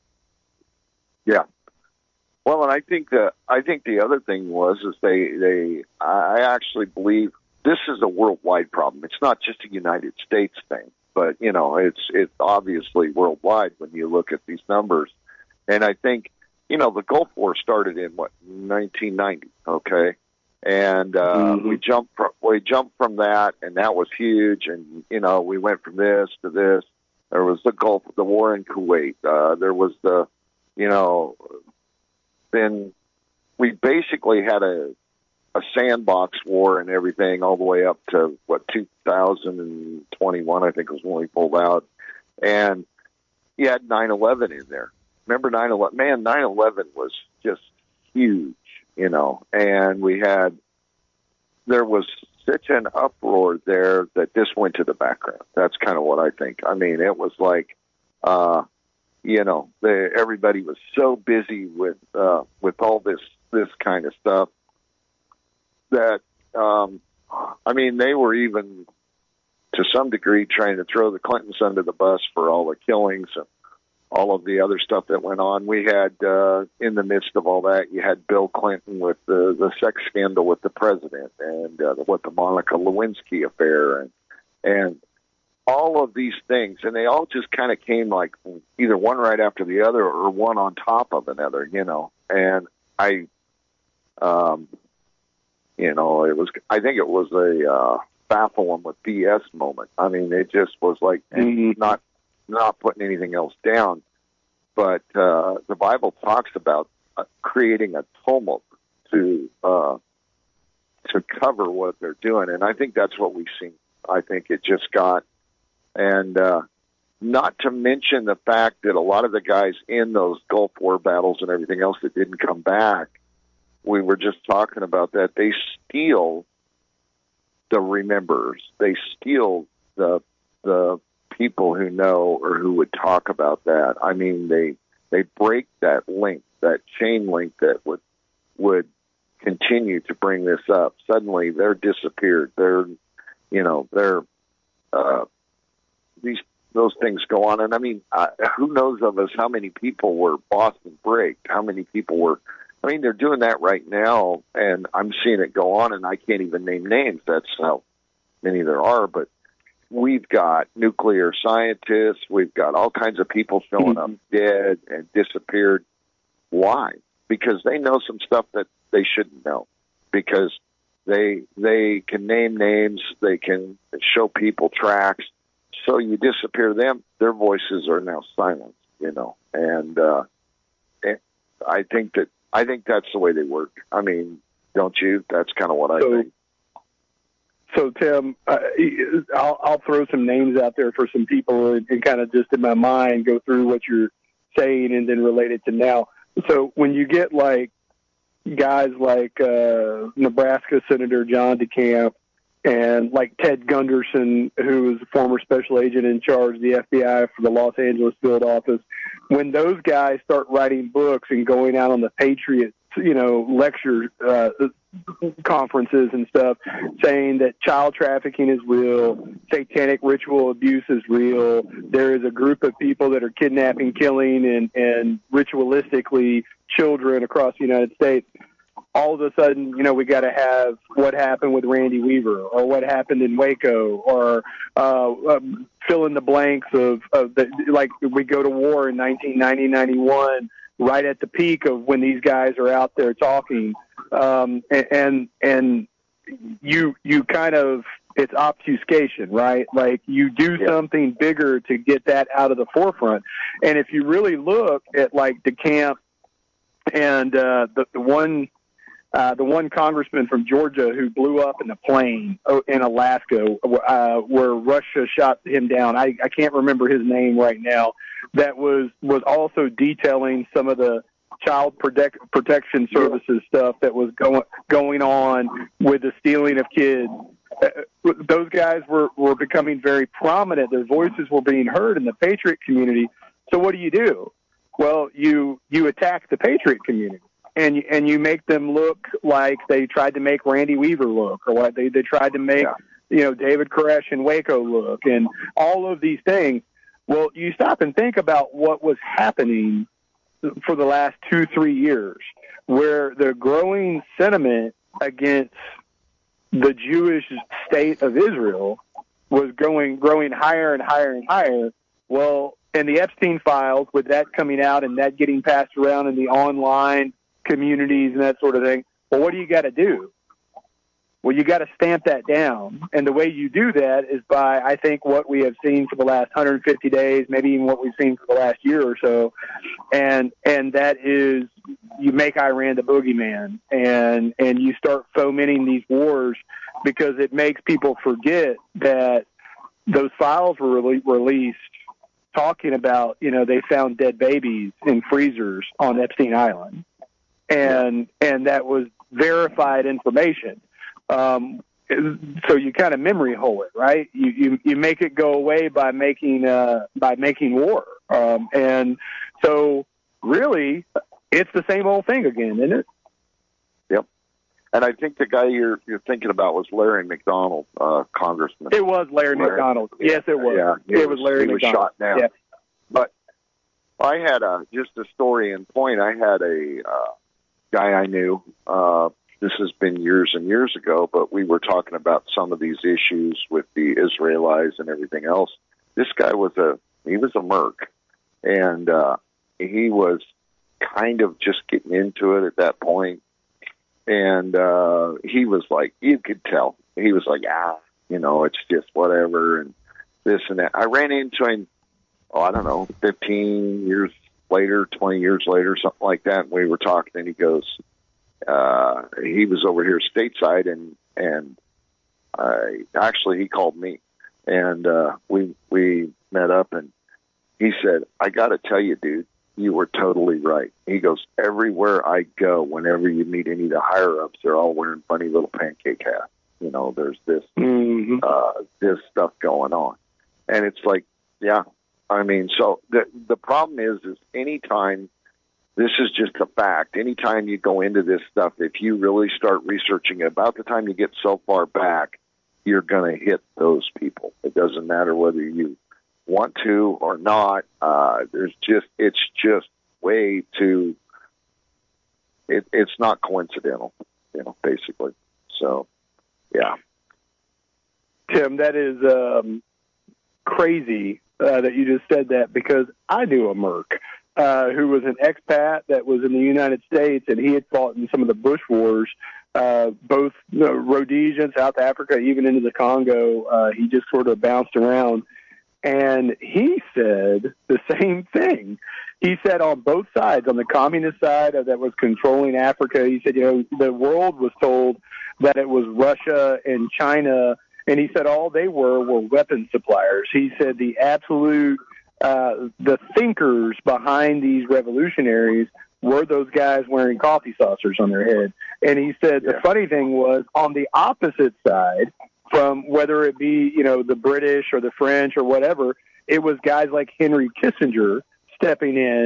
Yeah. Well, and I think the I think the other thing was is they they I actually believe this is a worldwide problem. It's not just a United States thing. But, you know, it's it's obviously worldwide when you look at these numbers. And I think, you know, the Gulf War started in, what, nineteen ninety, okay? And uh, mm-hmm. we jumped from, we jumped from that, and that was huge. And, you know, we went from this to this. There was the Gulf, the war in Kuwait. Uh, there was the, you know, then we basically had a, a sandbox war and everything all the way up to, what, two thousand twenty-one, I think was when we pulled out. And you had nine eleven in there. Remember nine eleven? Man, nine eleven was just huge, you know. And we had, there was such an uproar there that this went to the background. That's kind of what I think. I mean, it was like, uh, you know, the, everybody was so busy with, uh, with all this, this kind of stuff. That, um, I mean, they were even, to some degree, trying to throw the Clintons under the bus for all the killings and all of the other stuff that went on. We had, uh, in the midst of all that, you had Bill Clinton with the, the sex scandal with the president and uh, what the Monica Lewinsky affair and and all of these things. And they all just kind of came like either one right after the other or one on top of another, you know. And I... um. You know, it was, I think it was a uh, baffle them with B S moment. I mean, it just was like mm-hmm. not not putting anything else down. But uh, the Bible talks about uh, creating a tumult to uh, to cover what they're doing. And I think that's what we've seen. I think it just got, and uh, not to mention the fact that a lot of the guys in those Gulf War battles and everything else that didn't come back, we were just talking about that. They steal the remembers. They steal the the people who know or who would talk about that. I mean, they they break that link, that chain link that would would continue to bring this up. Suddenly, they're disappeared. They're, you know, they're uh, these those things go on. And I mean, uh, who knows of us how many people were Boston Breaked? How many people were? I mean, they're doing that right now, and I'm seeing it go on, and I can't even name names. That's how many there are. But we've got nuclear scientists. We've got all kinds of people showing up dead and disappeared. Why? Because they know some stuff that they shouldn't know. Because they they can name names. They can show people tracks. So you disappear them, their voices are now silenced, you know. And, uh, and I think that I think that's the way they work. I mean, don't you? That's kind of what I so, think. So, Tim, uh, I'll, I'll throw some names out there for some people and, and kind of just in my mind go through what you're saying and then relate it to now. So when you get like guys like uh, Nebraska Senator John DeCamp and like Ted Gunderson, who was a former special agent in charge of the F B I for the Los Angeles field office, when those guys start writing books and going out on the Patriot you know, lecture uh, conferences and stuff, saying that child trafficking is real, satanic ritual abuse is real. There is a group of people that are kidnapping, killing, and, and ritualistically children across the United States. All of a sudden, you know, we got to have what happened with Randy Weaver, or what happened in Waco, or uh, um, fill in the blanks of, of the, like we go to war in nineteen ninety, ninety-one, right at the peak of when these guys are out there talking. Um, and, and, and you, you kind of, it's obfuscation, right? Like you do yeah. something bigger to get that out of the forefront. And if you really look at like DeCamp and uh, the, the one, Uh, the one congressman from Georgia who blew up in a plane in Alaska, uh, where Russia shot him down. I, I can't remember his name right now. That was, was also detailing some of the child protect, protection services stuff that was going, going on with the stealing of kids. Uh, those guys were, were becoming very prominent. Their voices were being heard in the Patriot community. So what do you do? Well, you, you attack the Patriot community. And and you make them look like they tried to make Randy Weaver look, or what they, they tried to make, yeah. you know, David Koresh in Waco look, and all of these things. Well, you stop and think about what was happening for the last two, three years, where the growing sentiment against the Jewish state of Israel was going growing higher and higher and higher. Well, and the Epstein files, with that coming out and that getting passed around in the online communities and that sort of thing. Well, what do you got to do? Well, you got to stamp that down. And the way you do that is by, I think, what we have seen for the last one hundred fifty days, maybe even what we've seen for the last year or so. And, and that is, you make Iran the boogeyman, and, and you start fomenting these wars, because it makes people forget that those files were really released talking about, you know, they found dead babies in freezers on Epstein Island. And, and that was verified information. Um, so you kind of memory hole it, right? You, you, you make it go away by making, uh, by making war. Um, and so really it's the same old thing again, isn't it? Yep. And I think the guy you're, you're thinking about was Larry McDonald, uh, congressman. It was Larry, Larry McDonald. Yeah. Yes, it was. Yeah, it was, was Larry he McDonald. was shot down. Yeah. But I had a, just a story in point. I had a, uh, guy I knew, uh, this has been years and years ago, but we were talking about some of these issues with the Israelites and everything else. This guy was a, he was a merc, and, uh, he was kind of just getting into it at that point. And, uh, he was like, you could tell, he was like, ah, you know, it's just whatever, and this and that. I ran into him, oh, I don't know, fifteen years later, twenty years later, something like that. And we were talking, and he goes, uh, he was over here stateside, and, and, I actually, he called me, and, uh, we, we met up, and he said, I got to tell you, dude, you were totally right. He goes, everywhere I go, whenever you meet any of the higher ups, they're all wearing funny little pancake hats. You know, there's this, mm-hmm. uh, this stuff going on. And it's like, yeah, I mean, so the the problem is, is anytime, this is just a fact, anytime you go into this stuff, if you really start researching it, about the time you get so far back, you're going to hit those people. It doesn't matter whether you want to or not. Uh, there's just, it's just way too, it, it's not coincidental, you know, basically. So, yeah. Tim, that is um, crazy. Uh, that you just said that, because I knew a merc uh, who was an expat that was in the United States, and he had fought in some of the Bush wars, uh, both you know, Rhodesia and South Africa, even into the Congo. Uh, he just sort of bounced around, and he said the same thing. He said on both sides, on the communist side that was controlling Africa, he said, you know, the world was told that it was Russia and China. And he said all they were were weapon suppliers. He said the absolute, uh, the thinkers behind these revolutionaries were those guys wearing coffee saucers on their head. And he said yeah. the funny thing was, on the opposite side, from whether it be, you know, the British or the French or whatever, it was guys like Henry Kissinger stepping in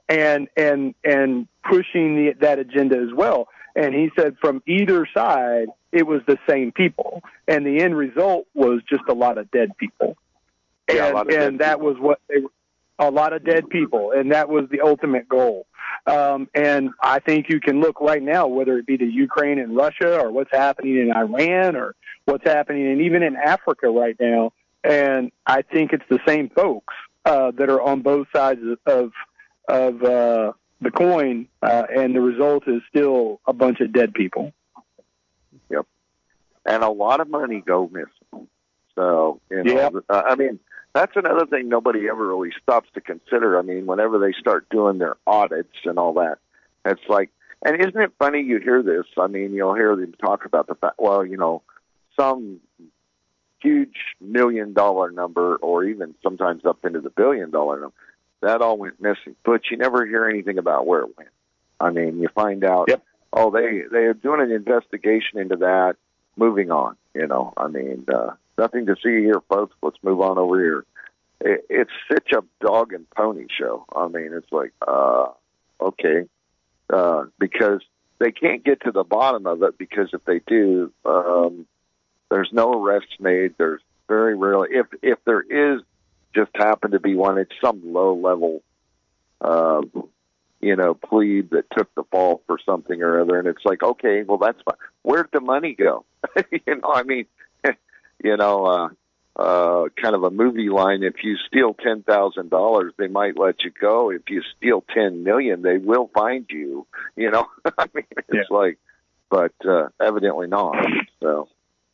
and and and pushing the, that agenda as well. And he said from either side, it was the same people, and the end result was just a lot of dead people. Yeah, and a lot of and dead that people. was what they were, a lot of dead people, and that was the ultimate goal. Um, and I think you can look right now, whether it be to Ukraine and Russia, or what's happening in Iran, or what's happening, and even in Africa right now. And I think it's the same folks uh, that are on both sides of of uh, the coin, uh, and the result is still a bunch of dead people. Yep, and a lot of money go missing. So, you know, Yep. uh, I mean, that's another thing nobody ever really stops to consider. I mean, whenever they start doing their audits and all that, it's like, and isn't it funny you hear this? I mean, you'll hear them talk about the fact, well, you know, some huge million dollar number, or even sometimes up into the billion dollar number, that all went missing. But you never hear anything about where it went. I mean, you find out, Yep. oh, they, they are doing an investigation into that, moving on, you know. I mean, uh, nothing to see here, folks. Let's move on over here. It, it's such a dog and pony show. I mean, it's like, uh, okay, uh, because they can't get to the bottom of it, because if they do, um, there's no arrests made. There's very rarely, if if there is, just happen to be one, it's some low level, uh, you know, plebe that took the fall for something or other, and it's like, okay, well, that's fine. Where'd the money go? you know, I mean, you know, uh, uh, kind of a movie line. If you steal ten thousand dollars, they might let you go. If you steal ten million, they will find you. You know, I mean, it's Yeah. like, but uh, evidently not. So.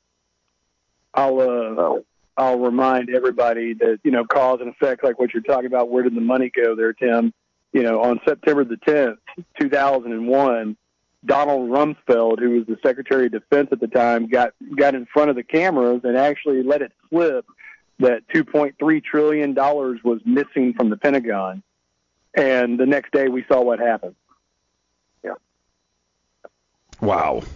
I'll uh, Oh. I'll remind everybody that, you know, cause and effect, like what you're talking about. Where did the money go there, Tim? You know, on September the tenth, two thousand one, Donald Rumsfeld, who was the Secretary of Defense at the time, got got in front of the cameras and actually let it slip that two point three trillion dollars was missing from the Pentagon. And the next day we saw what happened. Yeah. Wow.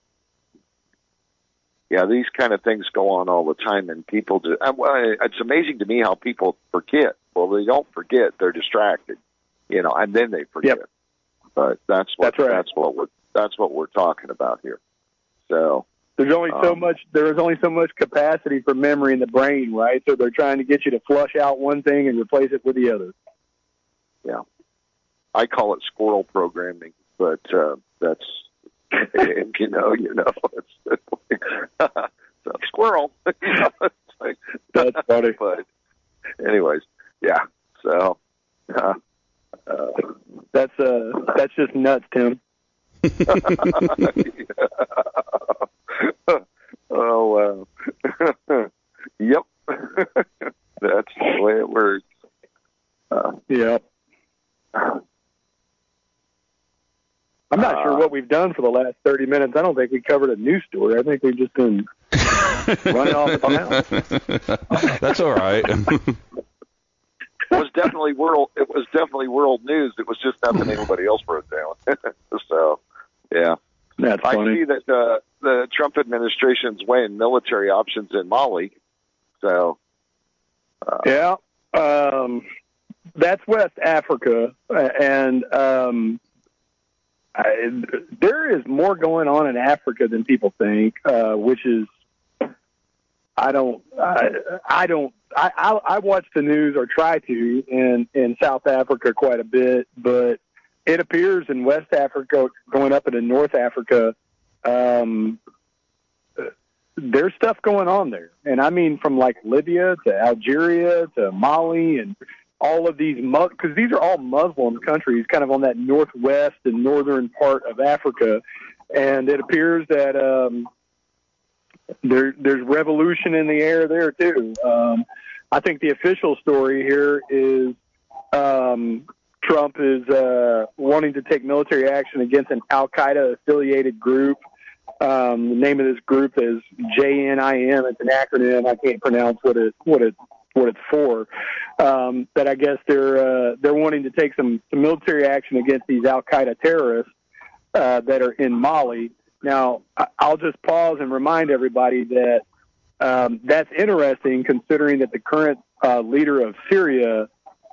Yeah, these kind of things go on all the time, and people do. And, well, it's amazing to me how people forget. Well, they don't forget; they're distracted, you know, and then they forget. Yep. But that's what That's right. that's what we're that's what we're talking about here. So There's only so Um, much. There is only so much capacity for memory in the brain, right? So they're trying to get you to flush out one thing and replace it with the other. yeah, I call it squirrel programming, but uh, that's if you know, you know, it's, it's like, so squirrel. You know, it's like, That's funny. But anyways, yeah. So. Uh, uh, That's uh, that's just nuts, Tim. oh, wow. Yep. That's the way it works. Uh, Yeah. I'm not uh, sure what we've done for the last thirty minutes. I don't think we covered a news story. I think we've just been running off the mouth. That's all right. It was definitely world. It was definitely world news. It was just nothing anybody else wrote down. So, yeah, That's I funny. see that uh, the Trump administration's weighing military options in Mali. So, uh, Yeah. Um, that's West Africa, and um, I, there is more going on in Africa than people think, uh, which is I don't I, I don't I, I I watch the news, or try to, in in South Africa quite a bit, but it appears in West Africa, going up into North Africa, um, there's stuff going on there. And I mean, from like Libya to Algeria to Mali and all of these, because these are all Muslim countries kind of on that northwest and northern part of Africa. And it appears that um, there, there's revolution in the air there too. Um, I think the official story here is um, Trump is uh, wanting to take military action against an Al-Qaeda affiliated group. Um, the name of this group is J N I M. It's an acronym. I can't pronounce what it what it what it's for. Um, but I guess they're uh, they're wanting to take some, some military action against these Al-Qaeda terrorists uh, that are in Mali. Now, I'll just pause and remind everybody that um, that's interesting, considering that the current uh, leader of Syria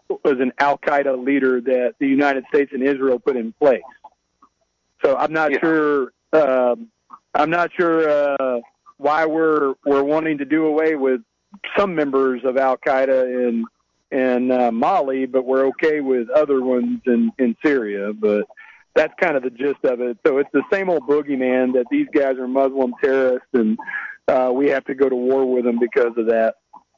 was an Al-Qaeda leader that the United States and Israel put in place. So I'm not Yeah. sure. Um, I'm not sure uh, why we're we're wanting to do away with some members of Al-Qaeda in in uh, Mali, but we're okay with other ones in, in Syria. But that's kind of the gist of it. So it's the same old boogeyman that these guys are Muslim terrorists, and uh, we have to go to war with them because of that.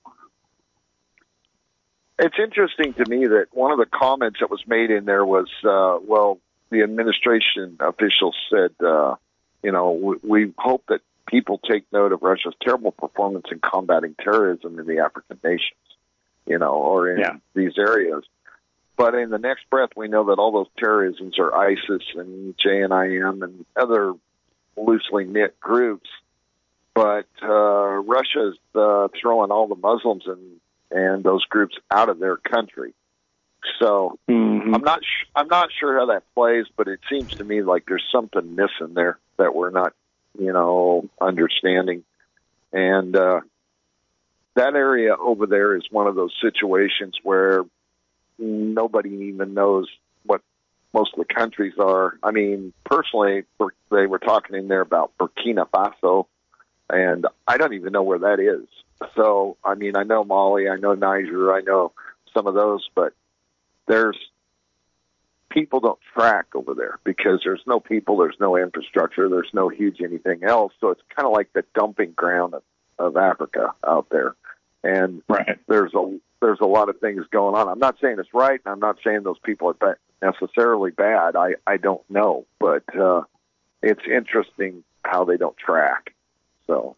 It's interesting to me that one of the comments that was made in there was, uh, well, the administration officials said, uh, you know, we, we hope that people take note of Russia's terrible performance in combating terrorism in the African nations, you know, or in Yeah. these areas. But in the next breath, we know that all those terrorisms are ISIS and J N I M and other loosely knit groups. But uh, Russia's uh, throwing all the Muslims and, and those groups out of their country. So Mm-hmm. I'm not sh- I'm not sure how that plays, but it seems to me like there's something missing there that we're not, you know, understanding. And uh, that area over there is one of those situations where nobody even knows what most of the countries are. I mean, personally, they were talking in there about Burkina Faso, and I don't even know where that is. So, I mean, I know Mali, I know Niger, I know some of those, but there's people don't track over there because there's no people, there's no infrastructure, there's no huge anything else. So it's kind of like the dumping ground of, of Africa out there. And Right. there's a there's a lot of things going on. I'm not saying it's right, and I'm not saying those people are ba- necessarily bad. I, I don't know, but uh, it's interesting how they don't track. So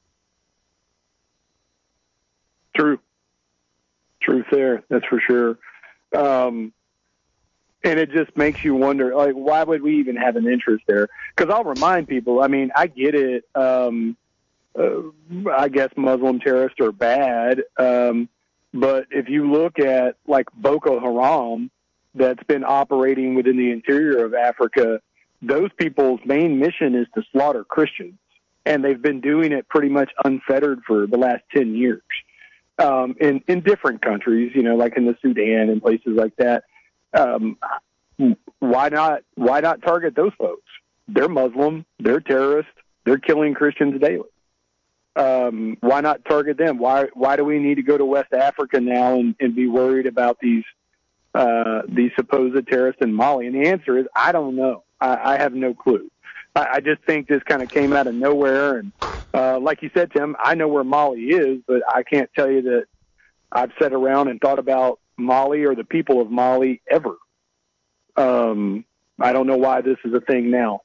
True. Truth there. That's for sure. Um, and it just makes you wonder, like, why would we even have an interest there? Because I'll remind people, I mean, I get it. Um, uh, I guess Muslim terrorists are bad. Um, but if you look at, like, Boko Haram, that's been operating within the interior of Africa, those people's main mission is to slaughter Christians. And they've been doing it pretty much unfettered for the last ten years. Um, in, in different countries, you know, like in the Sudan and places like that. Um, why not, why not target those folks? They're Muslim, they're terrorists, they're killing Christians daily. Um, why not target them? Why, why do we need to go to West Africa now and, and be worried about these, uh, these supposed terrorists in Mali? And the answer is, I don't know. I, I have no clue. I, I just think this kind of came out of nowhere. And, uh, like you said, Tim, I know where Mali is, but I can't tell you that I've sat around and thought about Mali or the people of Mali ever. Um, I don't know why this is a thing now.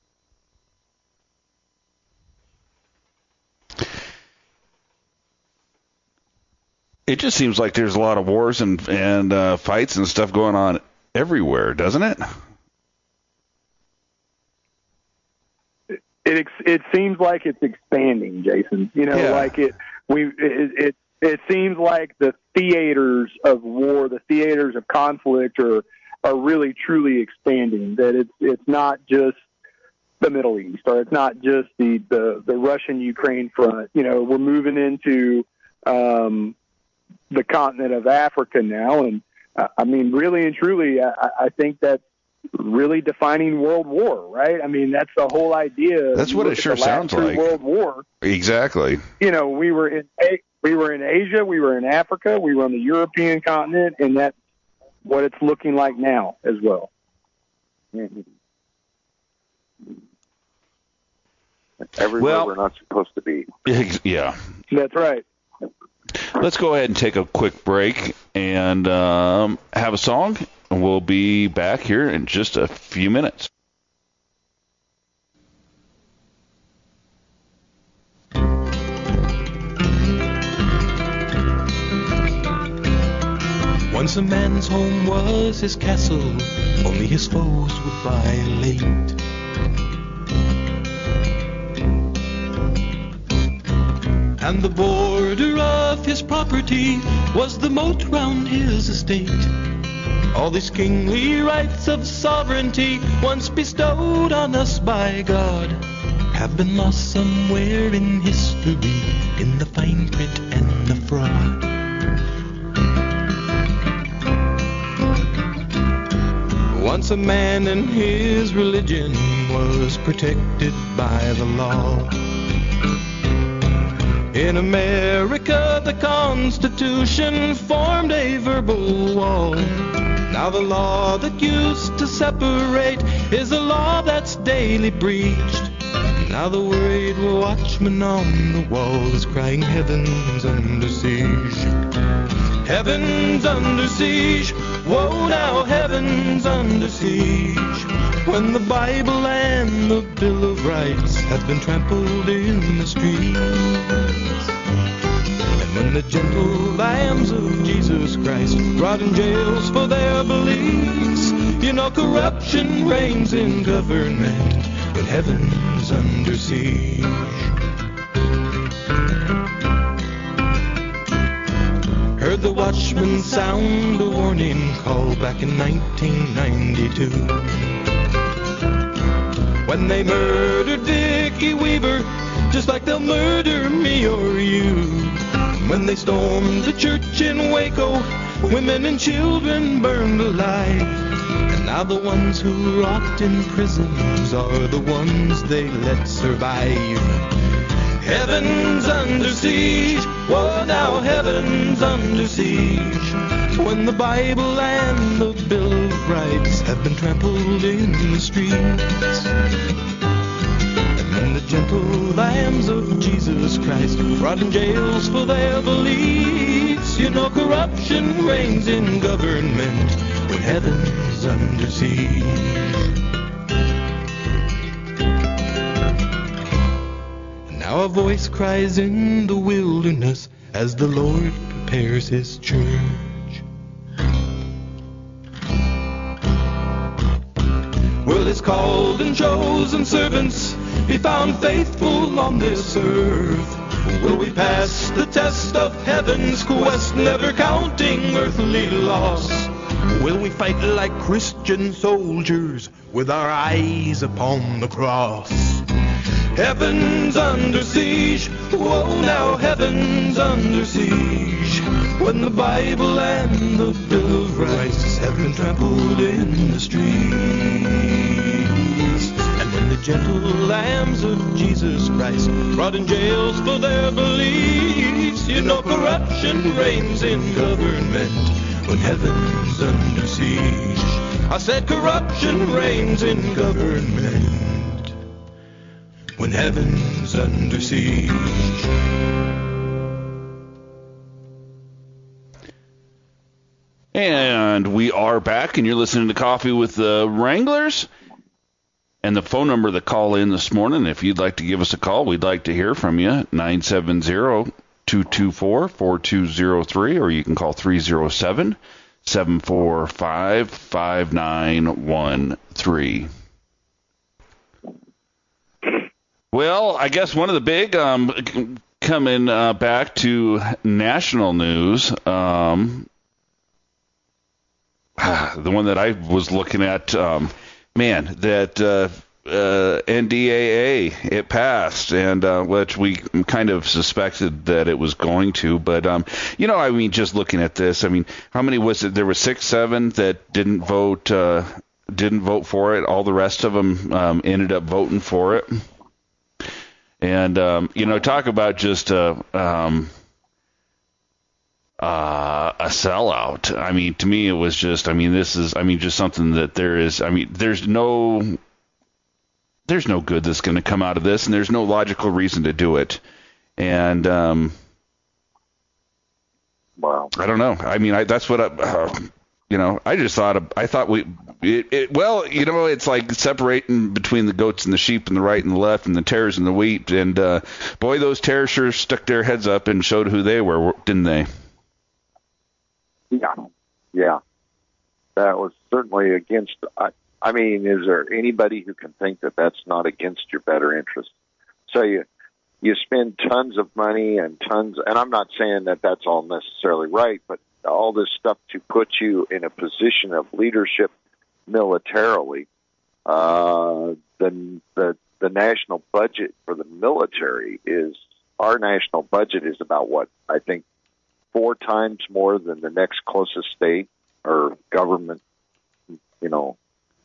It just seems like there's a lot of wars and and uh, fights and stuff going on everywhere, doesn't it? It it, it seems like it's expanding, Jason. You know, Yeah. like it we it, it it seems like the theaters of war, the theaters of conflict are are really truly expanding. That it's it's not just the Middle East, or it's not just the the, the Russian-Ukraine front. You know, we're moving into um, the continent of Africa now, and uh, I mean, really and truly, I, I think that's really defining world war, right? I mean, that's the whole idea. That's You what look it at sure the last sounds true like. World War. Exactly. You know, we were in A- we were in Asia, we were in Africa, we were on the European continent, and that's what it's looking like now as well. mm-hmm. everywhere Well- we're not supposed to be. Ex- Yeah. That's right. Let's go ahead and take a quick break and um, have a song, and we'll be back here in just a few minutes. Once a man's home was his castle, only his foes would violate. And the border of his property was the moat round his estate. All these kingly rights of sovereignty, once bestowed on us by God, have been lost somewhere in history, in the fine print and the fraud. Once a man and his religion was protected by the law. In America, the Constitution formed a verbal wall. Now the law that used to separate is a law that's daily breached. Now the worried watchman on the wall is crying, heaven's under siege. Heaven's under siege. Whoa, now heaven's under siege. When the Bible and the Bill of Rights have been trampled in the streets. And when the gentle lambs of Jesus Christ rot in jails for their beliefs. You know corruption reigns in government when heaven's under siege. Heard the watchman sound a warning call back in nineteen ninety-two. When they murdered Dickie Weaver, just like they'll murder me or you. When they stormed the church in Waco, women and children burned alive. And now the ones who rot in prisons are the ones they let survive. Heaven's under siege. Whoa, now heaven's under siege. When the Bible and the Bill of Rights have been trampled in the streets. And when the gentle lambs of Jesus Christ rot in jails for their beliefs. You know corruption reigns in government when heaven's under siege. Now a voice cries in the wilderness as the Lord prepares his church. Will his called and chosen servants be found faithful on this earth? Will we pass the test of heaven's quest, never counting earthly loss? Will we fight like Christian soldiers with our eyes upon the cross? Heaven's under siege. Whoa, now heaven's under siege. When the Bible and the Bill of Rights have been trampled in the streets. And when the gentle lambs of Jesus Christ rot in jails for their beliefs. You know corruption reigns in government when heaven's under siege. I said corruption reigns in government when heaven's under siege. And we are back, and you're listening to Coffee with the Wranglers. And the phone number to call in this morning, if you'd like to give us a call, we'd like to hear from you, nine seven zero, two two four, four two zero three, or you can call three oh seven, seven four five, five nine one three. Well, I guess one of the big, um, coming uh, back to national news, um, the one that I was looking at, um, man, that uh, uh, N D A A, it passed, and uh, which we kind of suspected that it was going to. But, um, you know, I mean, just looking at this, I mean, how many was it? There were six, seven that didn't vote, uh, didn't vote for it. All the rest of them um, ended up voting for it. And, um, you know, talk about just a, um, uh, a sellout. I mean, to me, it was just, I mean, this is, I mean, just something that there is, I mean, there's no, there's no good that's going to come out of this, and there's no logical reason to do it. And, um, wow. I don't know. I mean, I, that's what I, uh, you know, I just thought, of, I thought we, it, it, well, you know, it's like separating between the goats and the sheep and the right and the left and the tares and the wheat. And, uh, boy, those tares sure stuck their heads up and showed who they were, didn't they? Yeah. Yeah. That was certainly against, I, I mean, is there anybody who can think that that's not against your better interest? So you, you spend tons of money and tons, and I'm not saying that that's all necessarily right, but all this stuff to put you in a position of leadership militarily. Uh, the, the, the national budget for the military is, our national budget is about what, I think, four times more than the next closest state or government, you know,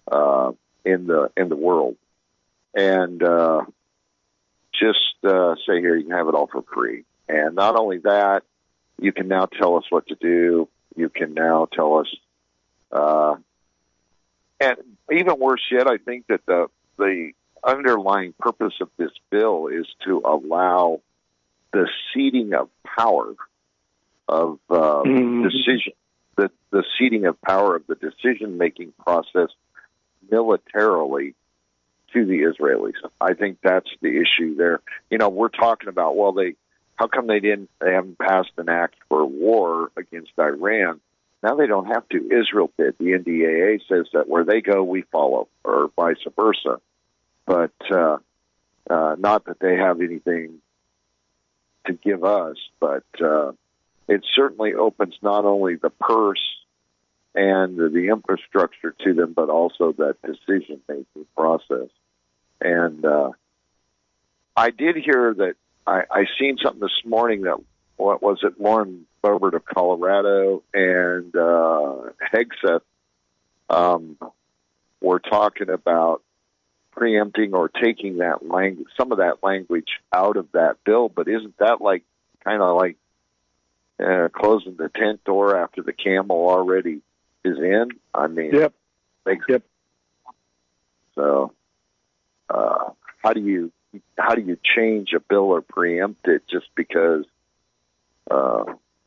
uh, in the in the world, and uh, just uh, say here you can have it all for free. And not only that, you can now tell us what to do. You can now tell us, uh, and even worse yet, I think that the the underlying purpose of this bill is to allow the ceding of power of uh, mm-hmm. decision, the the ceding of power of the decision making process militarily to the Israelis. I think that's the issue there. You know, we're talking about, well, they, how come they didn't, they haven't passed an act for war against Iran? Now they don't have to. Israel did. The N D A A says that where they go, we follow, or vice versa. But uh, uh, not that they have anything to give us, but uh, it certainly opens not only the purse and the, the infrastructure to them, but also that decision-making process. And uh, I did hear that, I, I seen something this morning that, what was it, Lauren Boebert of Colorado and uh, Hegseth um, were talking about preempting or taking that language, some of that language out of that bill. But isn't that like kind of like uh, closing the tent door after the camel already is in? I mean, yep, makes, yep. So, uh, how do you how do you change a bill or preempt it just because uh,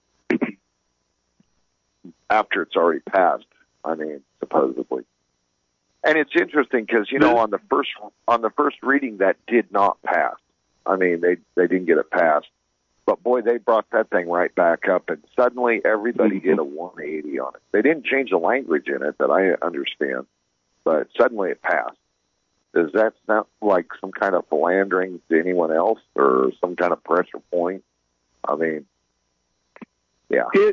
after it's already passed? I mean, supposedly. And it's interesting because, you know, on the first on the first reading, that did not pass. I mean, they they didn't get it passed. But, boy, they brought that thing right back up, and suddenly everybody mm-hmm. did a one eighty on it. They didn't change the language in it that I understand, but suddenly it passed. Does that sound like some kind of philandering to anyone else or some kind of pressure point? I mean, yeah. It,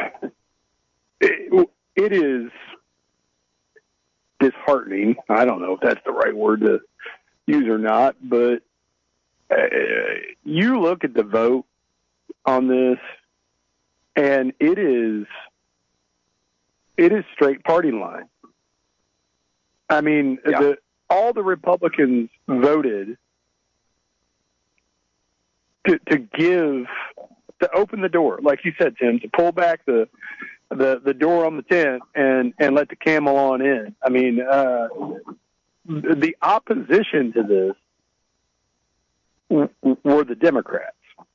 it, it is disheartening. I don't know if that's the right word to use or not, but uh, you look at the vote on this, and it is it is straight party line. I mean, yeah. the, all the Republicans voted to, to give, to open the door, like you said, Tim, to pull back the the, the door on the tent and, and let the camel on in. I mean, uh, the opposition to this w- were the Democrats.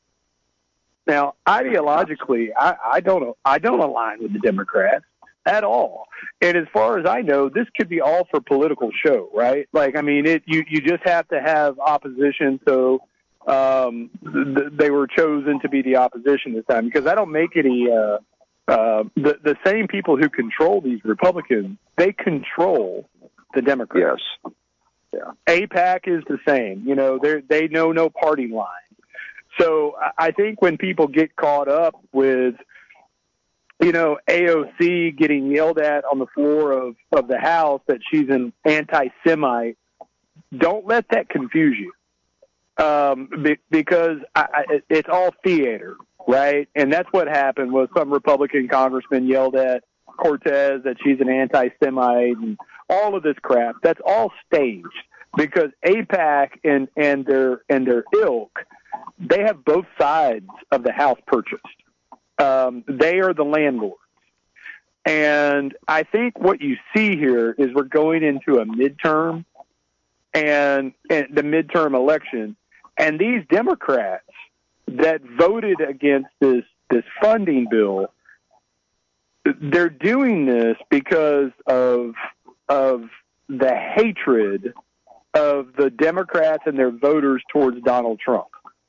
Now, ideologically, I, I don't I don't align with the Democrats at all. And as far as I know, this could be all for political show, right? Like, I mean, it you, you just have to have opposition, so um, th- they were chosen to be the opposition this time. Because I don't make any uh, uh, the the same people who control these Republicans, they control the Democrats. Yes. Yeah. AIPAC is the same. You know, they they know no party line. So I think when people get caught up with, you know, A O C getting yelled at on the floor of, of the House that she's an anti-Semite, don't let that confuse you. Um, be, because I, I, it's all theater, right? And that's what happened was some Republican congressman yelled at Cortez that she's an anti-Semite and all of this crap. That's all staged because AIPAC and, and their and their ilk, they have both sides of the house purchased. Um, they are the landlords. And I think what you see here is we're going into a midterm and, and the midterm election. And these Democrats that voted against this, this funding bill, they're doing this because of, of the hatred of the Democrats and their voters towards Donald Trump.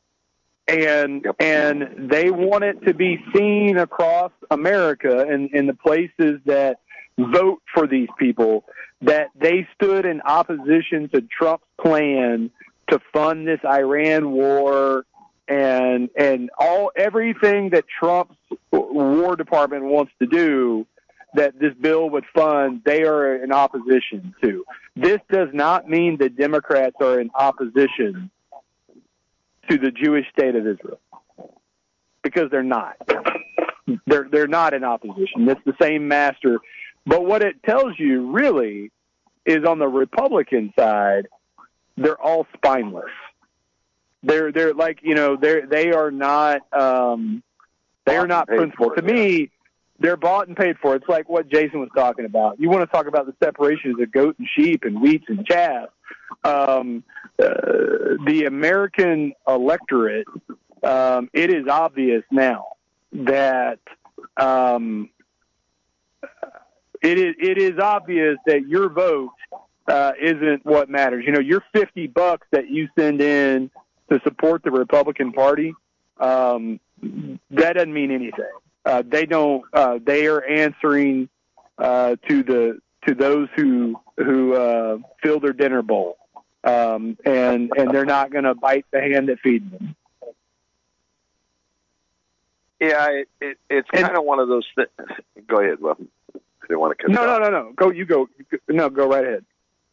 And yep. and they want it to be seen across America and in the places that vote for these people that they stood in opposition to Trump's plan to fund this Iran war and and all everything that Trump's War Department wants to do that this bill would fund, they are in opposition to. This does not mean that Democrats are in opposition to the Jewish state of Israel, because they're not. They're they're not in opposition. It's the same master. But what it tells you really is on the Republican side, they're all spineless. They're they're like you know they they are not um, they are not principled. To me, they're bought and paid for. It's like what Jason was talking about. You want to talk about the separations of goat and sheep and wheats and chaff. Um, uh, the American electorate, um, it is obvious now that um, it is it is obvious that your vote uh, isn't what matters. You know, your fifty bucks that you send in to support the Republican Party, um, that doesn't mean anything. Uh, they don't. Uh, they are answering uh, to the to those who who uh, fill their dinner bowl, um, and and they're not going to bite the hand that feeds them. Yeah, it, it, it's kind of one of those things. Go ahead, Will. I didn't want to cut No, you no, off. no, no. Go, you go. No, go right ahead.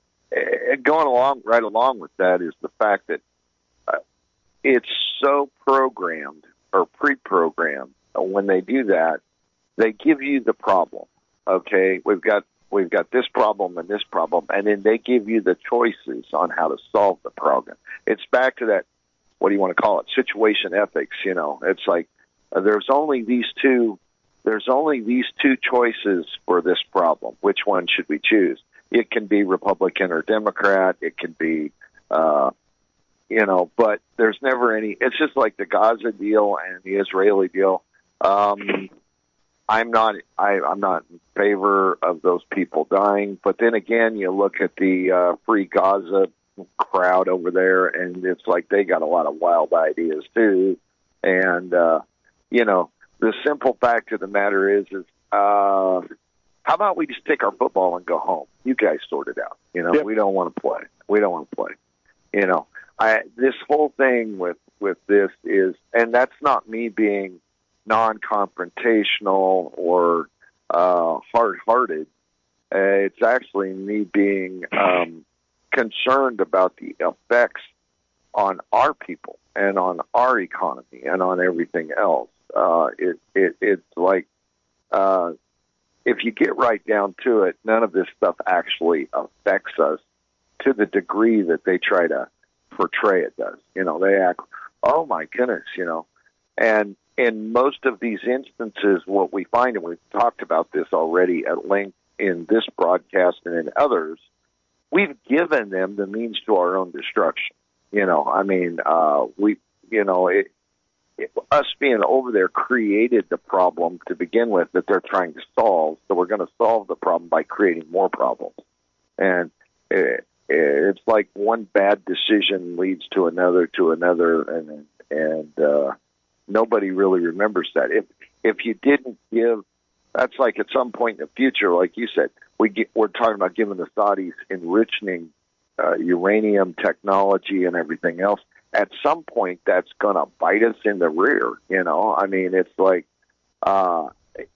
And going along, right along with that is the fact that uh, it's so programmed or pre-programmed. When they do that, they give you the problem. Okay, we've got we've got this problem and this problem, and then they give you the choices on how to solve the problem. It's back to that. What do you want to call it? Situation ethics. You know, it's like uh, there's only these two. There's only these two choices for this problem. Which one should we choose? It can be Republican or Democrat. It can be, uh, you know, but there's never any. It's just like the Gaza deal and the Israeli deal. Um, I'm not. I, I'm not in favor of those people dying. But then again, you look at the uh, Free Gaza crowd over there, and it's like they got a lot of wild ideas too. And uh, you know, the simple fact of the matter is, is uh, how about we just take our football and go home? You guys sort it out. You know, yep. We don't want to play. We don't want to play. You know, I this whole thing with with this is, and that's not me being non-confrontational or uh, hard-hearted. Uh, it's actually me being um, concerned about the effects on our people and on our economy and on everything else. Uh, it, it it's like uh, if you get right down to it, none of this stuff actually affects us to the degree that they try to portray it does. You know, they act, oh my goodness, you know, and in most of these instances, what we find, and we've talked about this already at length in this broadcast and in others, we've given them the means to our own destruction. You know, I mean, uh, we, you know, it, it, us being over there created the problem to begin with that they're trying to solve. So we're going to solve the problem by creating more problems. And it, it's like one bad decision leads to another, to another, and and uh, nobody really remembers that. If if you didn't give, that's like at some point in the future, like you said, we get, we're talking about giving the Saudis enriching uh, uranium technology and everything else. At some point, that's going to bite us in the rear. You know, I mean, it's like uh,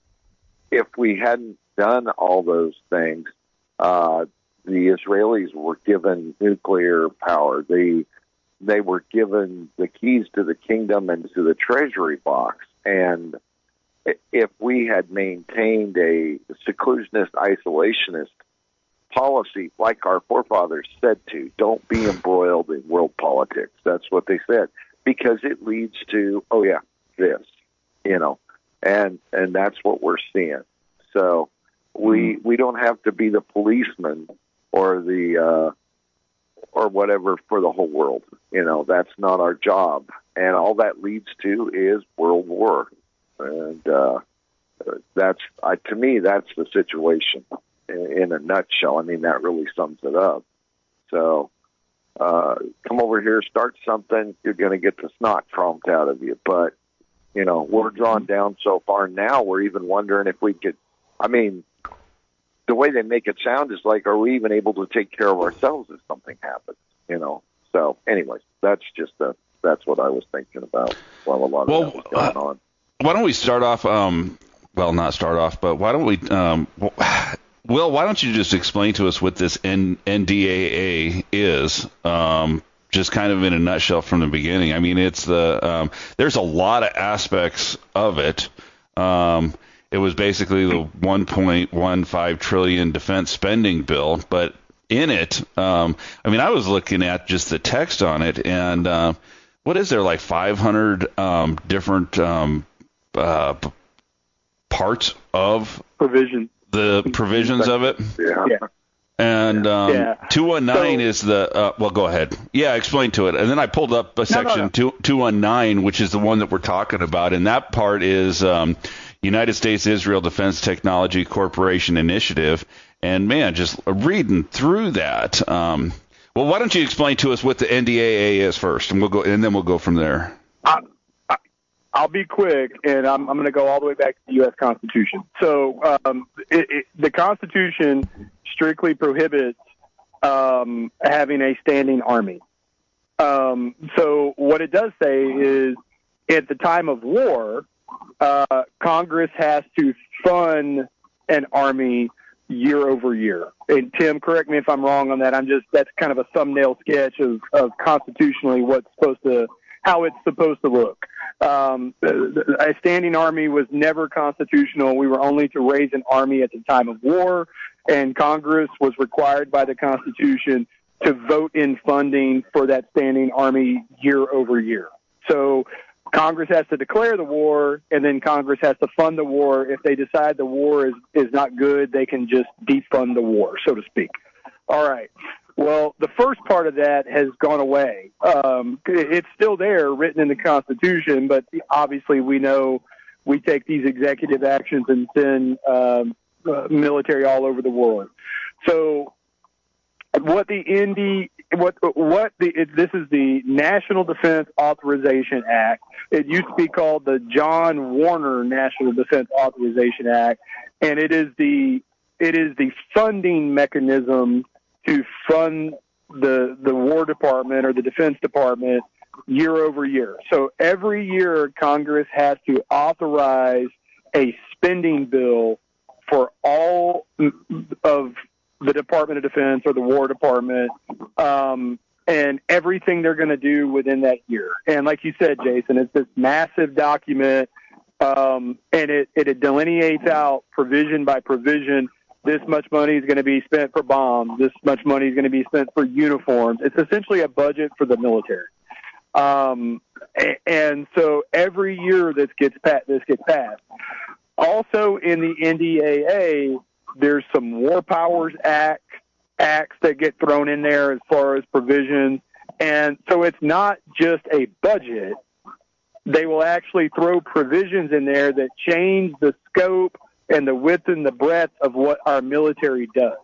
if we hadn't done all those things, uh, the Israelis were given nuclear power. The They were given the keys to the kingdom and to the treasury box. And if we had maintained a seclusionist, isolationist policy like our forefathers said to, don't be embroiled in world politics. That's what they said. Because it leads to, oh, yeah, this, you know, and and that's what we're seeing. So we we don't have to be the policeman or the uh, or whatever for the whole world. You know, that's not our job. And all that leads to is world war. And uh, that's, uh, to me, that's the situation in, in a nutshell. I mean, that really sums it up. So uh, come over here, start something, you're going to get the snot tromped out of you. But, you know, we're drawn down so far now, we're even wondering if we could, I mean, the way they make it sound is like, are we even able to take care of ourselves if something happens, you know? So, anyways, that's just a, that's what I was thinking about while a lot of well, that was going uh, on. Why don't we start off, um, well, not start off, but why don't we, um, Will, why don't you just explain to us what this N- NDAA is, um, just kind of in a nutshell from the beginning. I mean, it's the, um, there's a lot of aspects of it. Um, it was basically the one point one five trillion defense spending bill, but in it. Um, I mean, I was looking at just the text on it, and uh, what is there, like five hundred um, different um, uh, p- parts of provision, the provisions of it? Yeah. yeah. And um, Yeah. two one nine So- is the uh, well. Go ahead. Yeah, explain to it. And then I pulled up a section no. two two one nine, which is the one that we're talking about, and that part is um, United States Israel Defense Technology Corporation Initiative. And man, just reading through that. Um, well, why don't you explain to us what the N D A A is first, and we'll go, and then we'll go from there. I, I, I'll be quick, and I'm, I'm going to go all the way back to the U S Constitution. So um, it, it, the Constitution strictly prohibits um, having a standing army. Um, so what it does say is, at the time of war, uh, Congress has to fund an army year over year. And Tim, correct me if I'm wrong on that. I'm just, that's kind of a thumbnail sketch of, of constitutionally what's supposed to, how it's supposed to look. Um, a standing army was never constitutional. We were only to raise an army at the time of war, and Congress was required by the Constitution to vote in funding for that standing army year over year. So Congress has to declare the war, and then Congress has to fund the war. If they decide the war is, is not good, they can just defund the war, so to speak. All right. Well, the first part of that has gone away. Um, it's still there, written in the Constitution, but obviously we know we take these executive actions and send um, uh, military all over the world. So what the N D, what what the it, this is the National Defense Authorization Act. It used to be called the John Warner National Defense Authorization Act, and it is the it is the funding mechanism to fund the the War Department or the Defense Department year over year. So every year Congress has to authorize a spending bill for all of the Department of Defense or the War Department, um, and everything they're going to do within that year. And like you said, Jason, it's this massive document, um, and it, it delineates out provision by provision. This much money is going to be spent for bombs. This much money is going to be spent for uniforms. It's essentially a budget for the military. Um, and so every year this gets pa- this gets passed. Also in the N D A A, there's some War Powers Act acts that get thrown in there as far as provisions. And so it's not just a budget. They will actually throw provisions in there that change the scope and the width and the breadth of what our military does.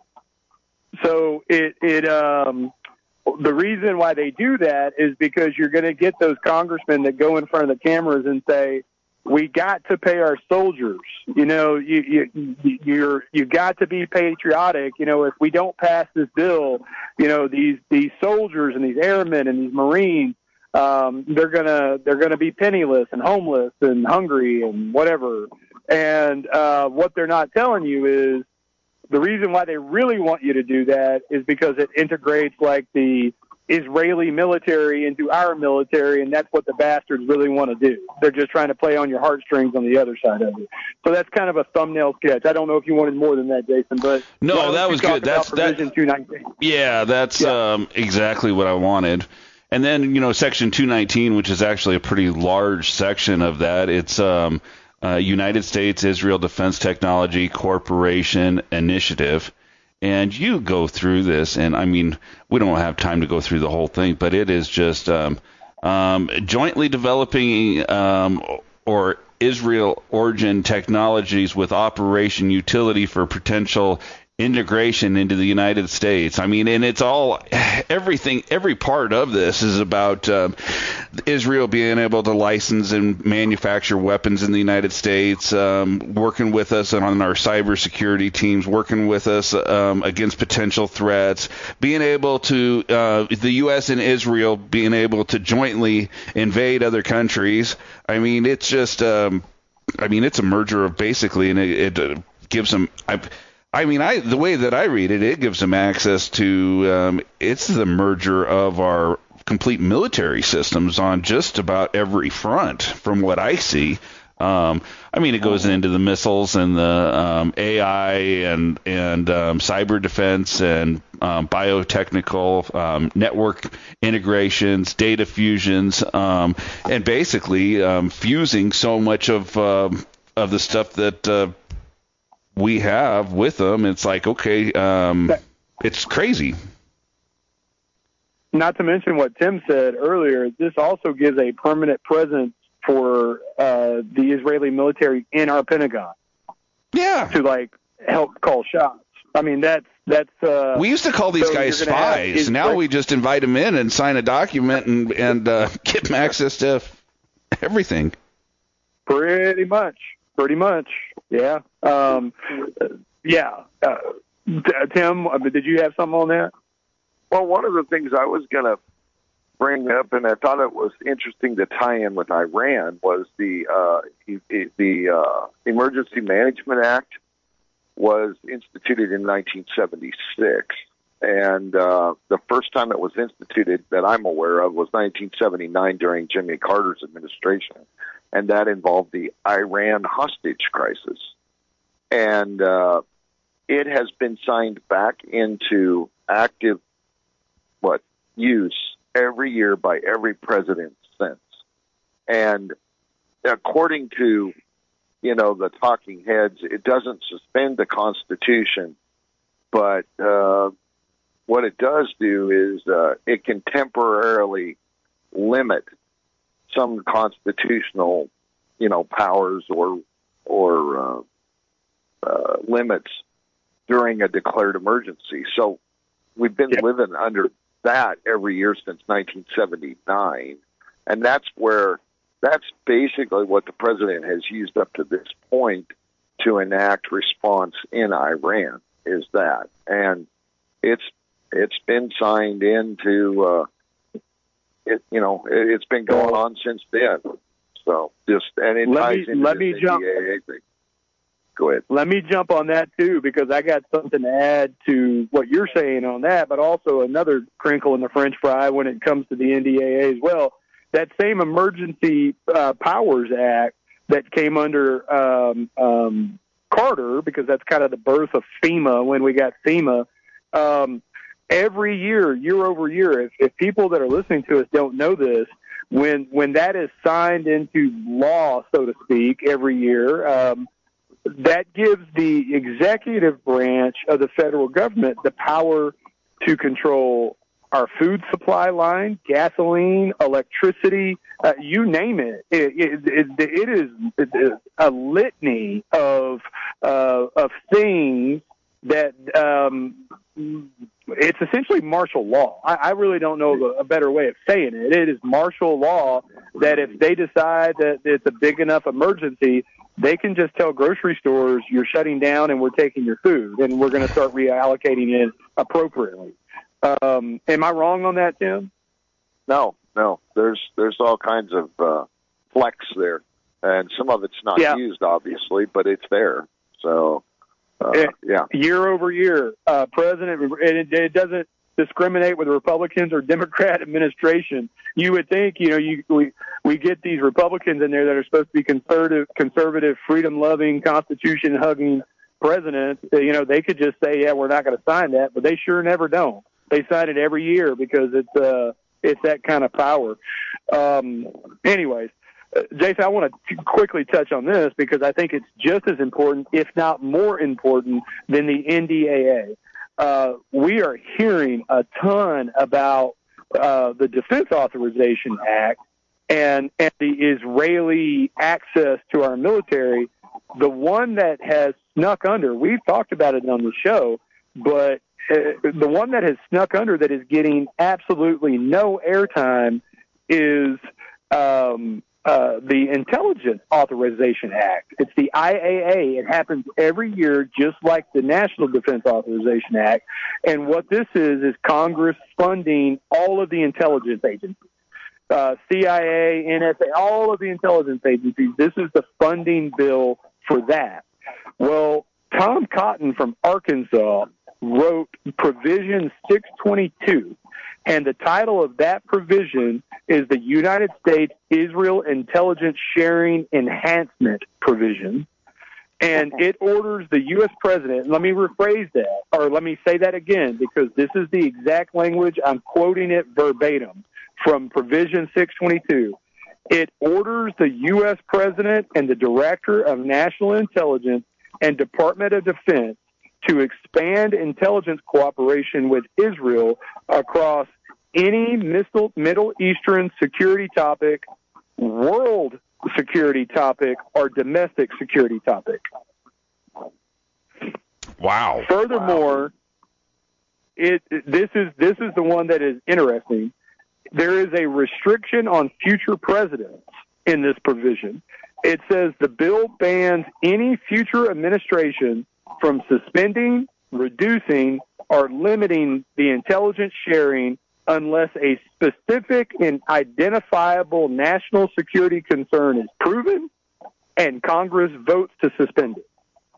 So it, it, um, the reason why they do that is because you're going to get those congressmen that go in front of the cameras and say, we got to pay our soldiers. You know, you, you, you're, you got to be patriotic. You know, if we don't pass this bill, you know, these, these soldiers and these airmen and these Marines, um, they're gonna, they're gonna be penniless and homeless and hungry and whatever. And, uh, what they're not telling you is the reason why they really want you to do that is because it integrates like the Israeli military into our military, and that's what the bastards really want to do. They're just trying to play on your heartstrings on the other side of it. So that's kind of a thumbnail sketch. I don't know if you wanted more than that, Jason, but no, well, that was good. That's that. two nineteen. Yeah, that's yeah. Um, exactly what I wanted. And then you know, Section two nineteen, which is actually a pretty large section of that. It's um, uh, United States Israel Defense Technology Corporation Initiative. And you go through this, and I mean, we don't have time to go through the whole thing, but it is just um, um, jointly developing um, or Israel origin technologies with operation utility for potential integration into the United States. I mean, and it's all, everything, every part of this is about um, Israel being able to license and manufacture weapons in the United States, um, working with us on our cybersecurity teams, working with us um, against potential threats, being able to, uh, the U S and Israel being able to jointly invade other countries. I mean, it's just, um, I mean, it's a merger of basically, and it, it gives them, I, I mean, I the way that I read it, it gives them access to, um, it's the merger of our complete military systems on just about every front, from what I see. Um, I mean, it goes into the missiles and the um, A I and and um, cyber defense and um, biotechnical um, network integrations, data fusions, um, and basically um, fusing so much of um, of the stuff that uh, we have with them. It's like, okay, um, it's crazy. Not to mention what Tim said earlier, this also gives a permanent presence for uh, the Israeli military in our Pentagon. Yeah. To, like, help call shots. I mean, that's... that's. Uh, we used to call these so guys spies. Now like, we just invite them in and sign a document and, and uh, give them access to everything. Pretty much. Pretty much. Yeah. Um, yeah. Uh, Tim, did you have something on that? Well, one of the things I was going to bring up, and I thought it was interesting to tie in with Iran, was the uh, the uh, Emergency Management Act was instituted in nineteen seventy-six, and uh, the first time it was instituted that I'm aware of was nineteen seventy-nine during Jimmy Carter's administration, and that involved the Iran hostage crisis, and uh, it has been signed back into active what use every year by every president since. And according to, you know, the talking heads, it doesn't suspend the Constitution, but uh, what it does do is uh, it can temporarily limit some constitutional, you know, powers or or uh, uh, limits during a declared emergency. So we've been yeah. living under that every year since nineteen seventy-nine, and that's where that's basically what the president has used up to this point to enact response in Iran is that, and it's it's been signed into uh, it, you know it, it's been going on since then. So just and it let ties me, into let the me jump. N D A A thing. Go ahead. Let me jump on that, too, because I got something to add to what you're saying on that, but also another crinkle in the French fry when it comes to the N D A A as well. That same Emergency uh, Powers Act that came under um, um, Carter, because that's kind of the birth of FEMA when we got FEMA, um, every year, year over year, if, if people that are listening to us don't know this, when, when that is signed into law, so to speak, every year, um, that gives the executive branch of the federal government the power to control our food supply line, gasoline, electricity, uh, you name it. It, it, it, it is a litany of uh, of things that um, it's essentially martial law. I, I really don't know a, a better way of saying it. It is martial law that if they decide that it's a big enough emergency, they can just tell grocery stores, you're shutting down and we're taking your food, and we're going to start reallocating it appropriately. Um, am I wrong on that, Tim? No, no. There's there's all kinds of uh, flex there, and some of it's not yeah. used, obviously, but it's there. So, uh, it, yeah. Year over year, uh, President, it, it doesn't discriminate with Republicans or Democrat administration. You would think, you know, you we we get these Republicans in there that are supposed to be conservative, conservative, freedom-loving, Constitution-hugging presidents. You know, they could just say, yeah, we're not going to sign that, but they sure never don't. They sign it every year because it's uh it's that kind of power. Um, anyways, uh, Jason, I want to quickly touch on this because I think it's just as important, if not more important, than the N D A A. Uh, we are hearing a ton about uh, the Defense Authorization Act and, and the Israeli access to our military. The one that has snuck under, we've talked about it on the show, but uh, the one that has snuck under that is getting absolutely no airtime is um, uh, the Intelligence Authorization Act. It's the I A A. It happens every year, just like the National Defense Authorization Act. And what this is, is Congress funding all of the intelligence agencies, uh, C I A, N S A, all of the intelligence agencies. This is the funding bill for that. Well, Tom Cotton from Arkansas wrote Provision six twenty-two, And the title of that provision is the United States Israel Intelligence Sharing Enhancement Provision. And it orders the U S president, and let me rephrase that, or let me say that again, because this is the exact language. I'm quoting it verbatim from Provision six twenty-two. It orders the U S president and the Director of National Intelligence and Department of Defense to expand intelligence cooperation with Israel across any Middle Eastern security topic, world security topic, or domestic security topic. Wow. Furthermore, it this is this is the one that is interesting. There is a restriction on future presidents in this provision. It says the bill bans any future administration from suspending, reducing, or limiting the intelligence sharing unless a specific and identifiable national security concern is proven and Congress votes to suspend it.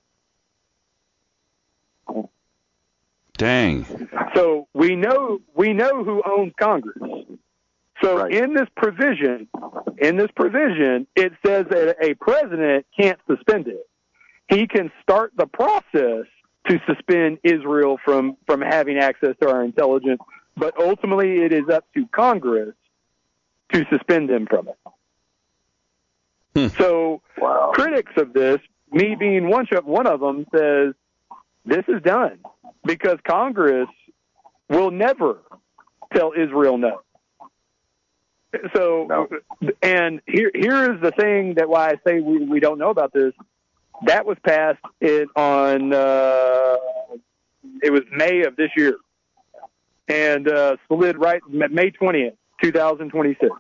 Dang. So we know we know who owns Congress. So Right. in this provision, in this provision, it says that a president can't suspend it. He can start the process to suspend Israel from, from having access to our intelligence, but ultimately it is up to Congress to suspend them from it. Hmm. So Wow. critics of this, me being one of, one of them, says this is done because Congress will never tell Israel no. So, No. and here here is the thing that why I say we, we don't know about this. That was passed in on uh, it was May of this year, and uh, slid right May twentieth, two thousand twenty six.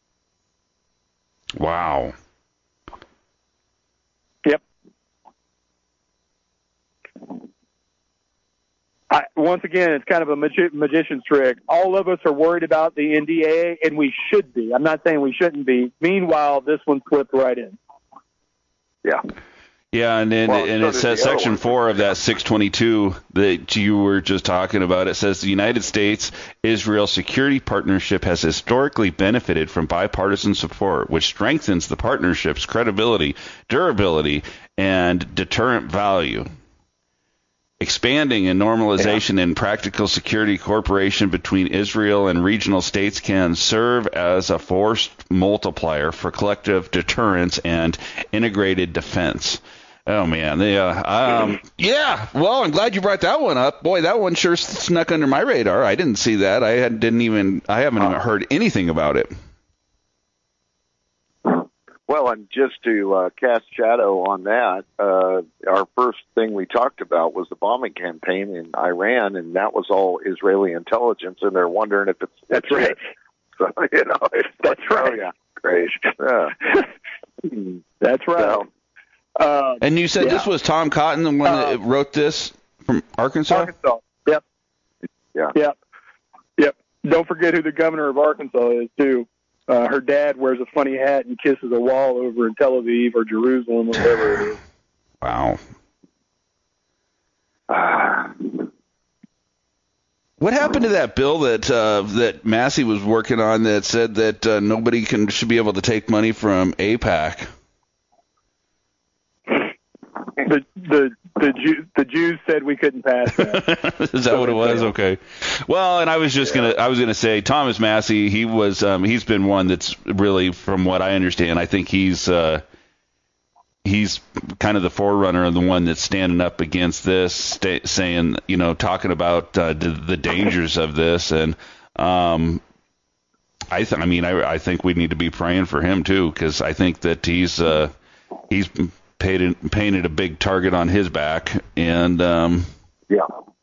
Wow. Yep. I, once again, it's kind of a magi- magician's trick. All of us are worried about the N D A A, and we should be. I'm not saying we shouldn't be. Meanwhile, this one slipped right in. Yeah. Yeah, and then, Well, and so it did says the other Section one. four of that six twenty-two that you were just talking about. It says the United States-Israel security partnership has historically benefited from bipartisan support, which strengthens the partnership's credibility, durability, and deterrent value. Expanding and normalization in practical security cooperation between Israel and regional states can serve as a force multiplier for collective deterrence and integrated defense. Oh man, yeah, um, yeah. Well, I'm glad you brought that one up. Boy, that one sure snuck under my radar. I didn't see that. I had, didn't even. I haven't even heard anything about it. Well, and just to uh, cast shadow on that, uh, our first thing we talked about was the bombing campaign in Iran, and that was all Israeli intelligence, and they're wondering if it's That's right. So you know, it's That's like, right. Oh, yeah, great. Yeah. That's right. So, Uh, And you said yeah. this was Tom Cotton, the one Uh, that wrote this from Arkansas? Arkansas. Yep. Yeah. Yep. Yep. Don't forget who the governor of Arkansas is, too. Uh, her dad wears a funny hat and kisses a wall over in Tel Aviv or Jerusalem or wherever it is. Wow. Ah. What happened to that bill that uh, that Massey was working on that said that uh, nobody can should be able to take money from AIPAC? The the the, Jew, the Jews said we couldn't pass that. Is that what it was? Okay. Well, and I was just gonna I was gonna say Thomas Massey. He was um, he's been one that's really, from what I understand, I think he's uh, he's kind of the forerunner of the one that's standing up against this, sta- saying you know talking about uh, the, the dangers of this, and um, I th- I mean I I think we need to be praying for him too, because I think that he's uh, he's painted painted a big target on his back, and um, Yeah.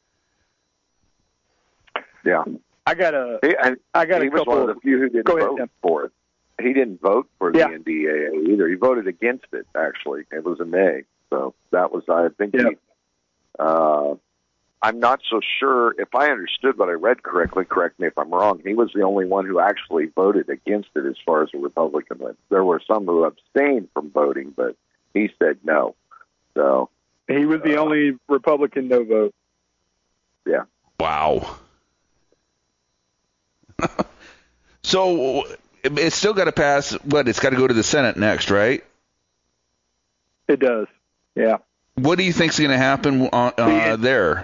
Yeah. I got a He, and I got he a was couple. one of the few who didn't Go ahead, vote Tim. for it. He didn't vote for the Yeah. N D A A either. He voted against it, actually. It was a nay. So that was, I think, Yeah. he, uh, I'm not so sure if I understood what I read correctly. Correct me if I'm wrong. He was the only one who actually voted against it as far as a Republican went. There were some who abstained from voting, but he said no. So, He was the only Republican no vote. yeah. wow. So it's still got to pass. What? It's got to go to the Senate next, right? It does. Yeah. What do you think's going to happen uh, uh, there?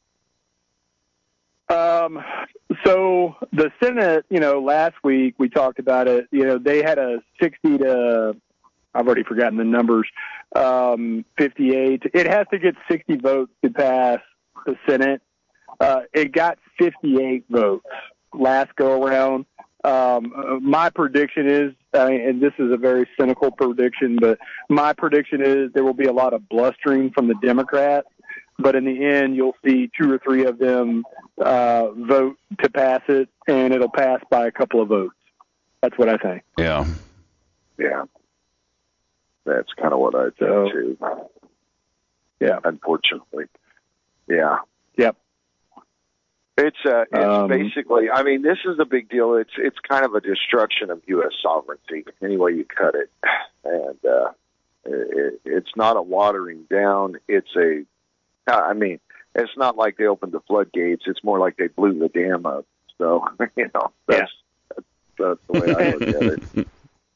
Um. So the Senate, you know, last week we talked about it. You know, they had a sixty to, I've already forgotten the numbers, um, fifty-eight. It has to get sixty votes to pass the Senate. Uh, it got fifty-eight votes last go around. Um, my prediction is, I mean, and this is a very cynical prediction, but my prediction is there will be a lot of blustering from the Democrats. But in the end, you'll see two or three of them uh, vote to pass it, and it'll pass by a couple of votes. That's what I think. Yeah. Yeah. That's kind of what I think, So, too. Yeah. Unfortunately. Yeah. Yep. It's uh, it's Um, basically, I mean, this is a big deal. It's it's kind of a destruction of U S sovereignty, any way you cut it. And uh, it, it's not a watering down. It's a, I mean, it's not like they opened the floodgates. It's more like they blew the dam up. So, you know, that's, Yeah. that's, that's the way I look at it.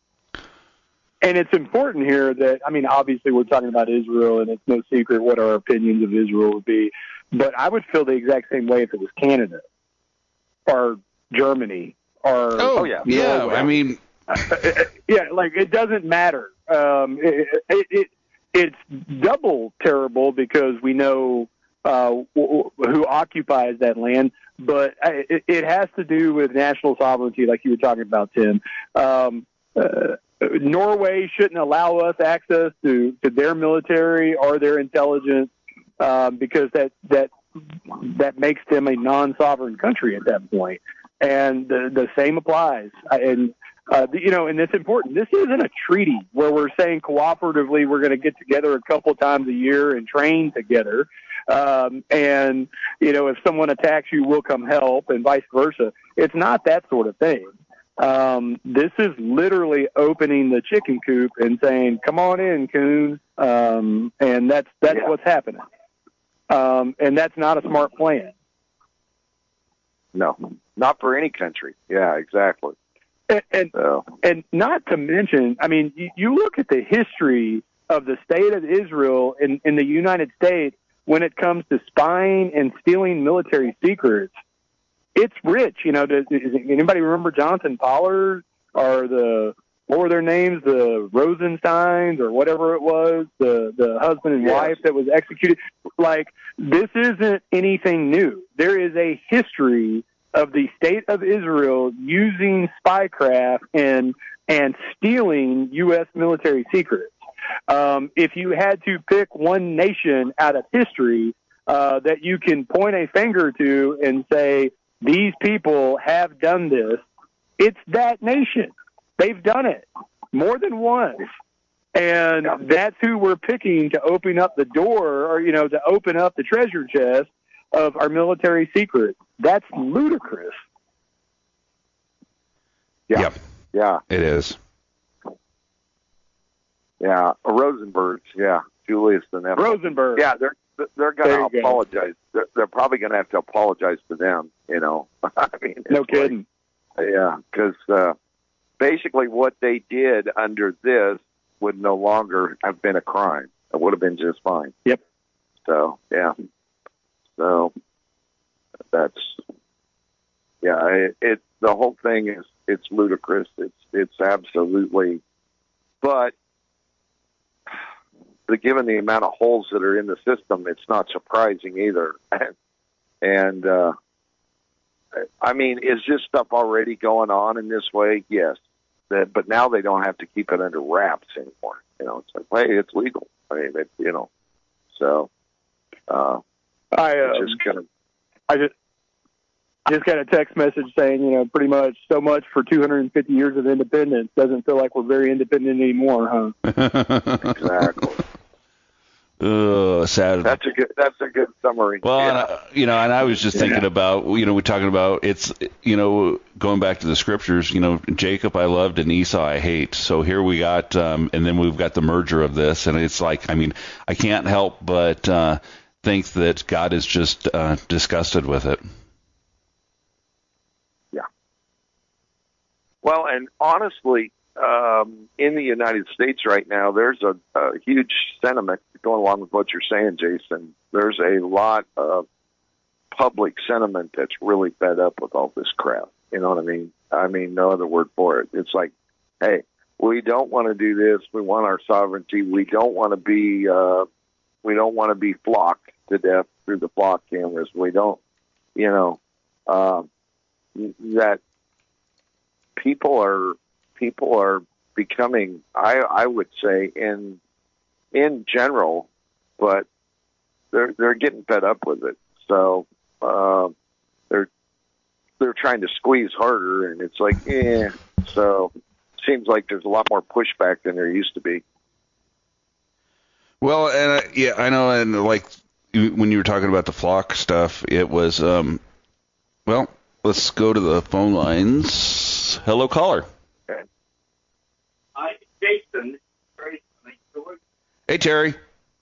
And it's important here that, I mean, obviously we're talking about Israel, and it's no secret what our opinions of Israel would be. But I would feel the exact same way if it was Canada or Germany or Oh, yeah. yeah. Norway. I mean, yeah, like it doesn't matter. Um, it, it, it it's double terrible because we know uh, who occupies that land, but it, it has to do with national sovereignty, like you were talking about, Tim. Um, uh, Norway shouldn't allow us access to, to their military or their intelligence um, because that that that makes them a non-sovereign country at that point. And the, the same applies. And Uh, you know, and it's important. This isn't a treaty where we're saying cooperatively we're going to get together a couple times a year and train together. Um, and, you know, if someone attacks you, we'll come help and vice versa. It's not that sort of thing. Um, this is literally opening the chicken coop and saying, come on in, coon. Um, and that's, that's Yeah. what's happening. Um, and that's not a smart plan. No, not for any country. Yeah, exactly. And, and, So, and not to mention, I mean, you, you look at the history of the state of Israel in, in the United States when it comes to spying and stealing military secrets. It's rich. You know, does, does anybody remember Jonathan Pollard or the, what were their names? The Rosensteins or whatever it was, the, the husband and Yes. wife that was executed. Like, this isn't anything new. There is a history of the state of Israel using spycraft and and stealing U S military secrets. Um, if you had to pick one nation out of history uh, that you can point a finger to and say, these people have done this, it's that nation. They've done it more than once. And that's who we're picking to open up the door or, you know, to open up the treasure chest of our military secrets. That's ludicrous. yeah, Yep. yeah, it is. yeah. Uh, Rosenbergs, yeah, Julius the Nephilim. Rosenberg. Yeah, they're they're going There to you go. apologize. They're, they're probably going to have to apologize to them. You know, I mean, it's No like- kidding. yeah, because uh, basically what they did under this would no longer have been a crime. It would have been just fine. Yep. So yeah, so that's yeah. It, it the whole thing is it's ludicrous. It's it's absolutely, but the, given the amount of holes that are in the system, it's not surprising either. And uh, I mean, is this stuff already going on in this way? Yes, that, but now they don't have to keep it under wraps anymore. You know, it's like, hey, it's legal. I mean, it, you know, so uh, I uh, it's just gonna. I just I just got a text message saying, you know, pretty much so much for two hundred fifty years of independence. Doesn't feel like we're very independent anymore, huh? Exactly. Ugh, sad. That's a good. That's a good summary. Well, yeah. and I, you know, and I was just thinking Yeah. about, you know, we're talking about it's, you know, going back to the scriptures, you know, Jacob I loved and Esau I hate. So here we got, um, and then we've got the merger of this, and it's like, I mean, I can't help but uh, think that God is just uh, disgusted with it. Well, and honestly, um, in the United States right now, there's a, a huge sentiment going along with what you're saying, Jason. There's a lot of public sentiment that's really fed up with all this crap. You know what I mean? I mean, no other word for it. It's like, hey, we don't want to do this. We want our sovereignty. We don't want to be, uh, we don't want to be flocked to death through the flock cameras. We don't, you know, uh, that people are, people are becoming, I, I would say in, in general, but they're, they're getting fed up with it. So, uh, they're, they're trying to squeeze harder, and it's like, eh. So seems like there's a lot more pushback than there used to be. Well, and I, yeah, I know, and like when you were talking about the flock stuff, it was, um, well, let's go to the phone lines. Hello, caller. Okay. Hi, Jason. Hey, Terry.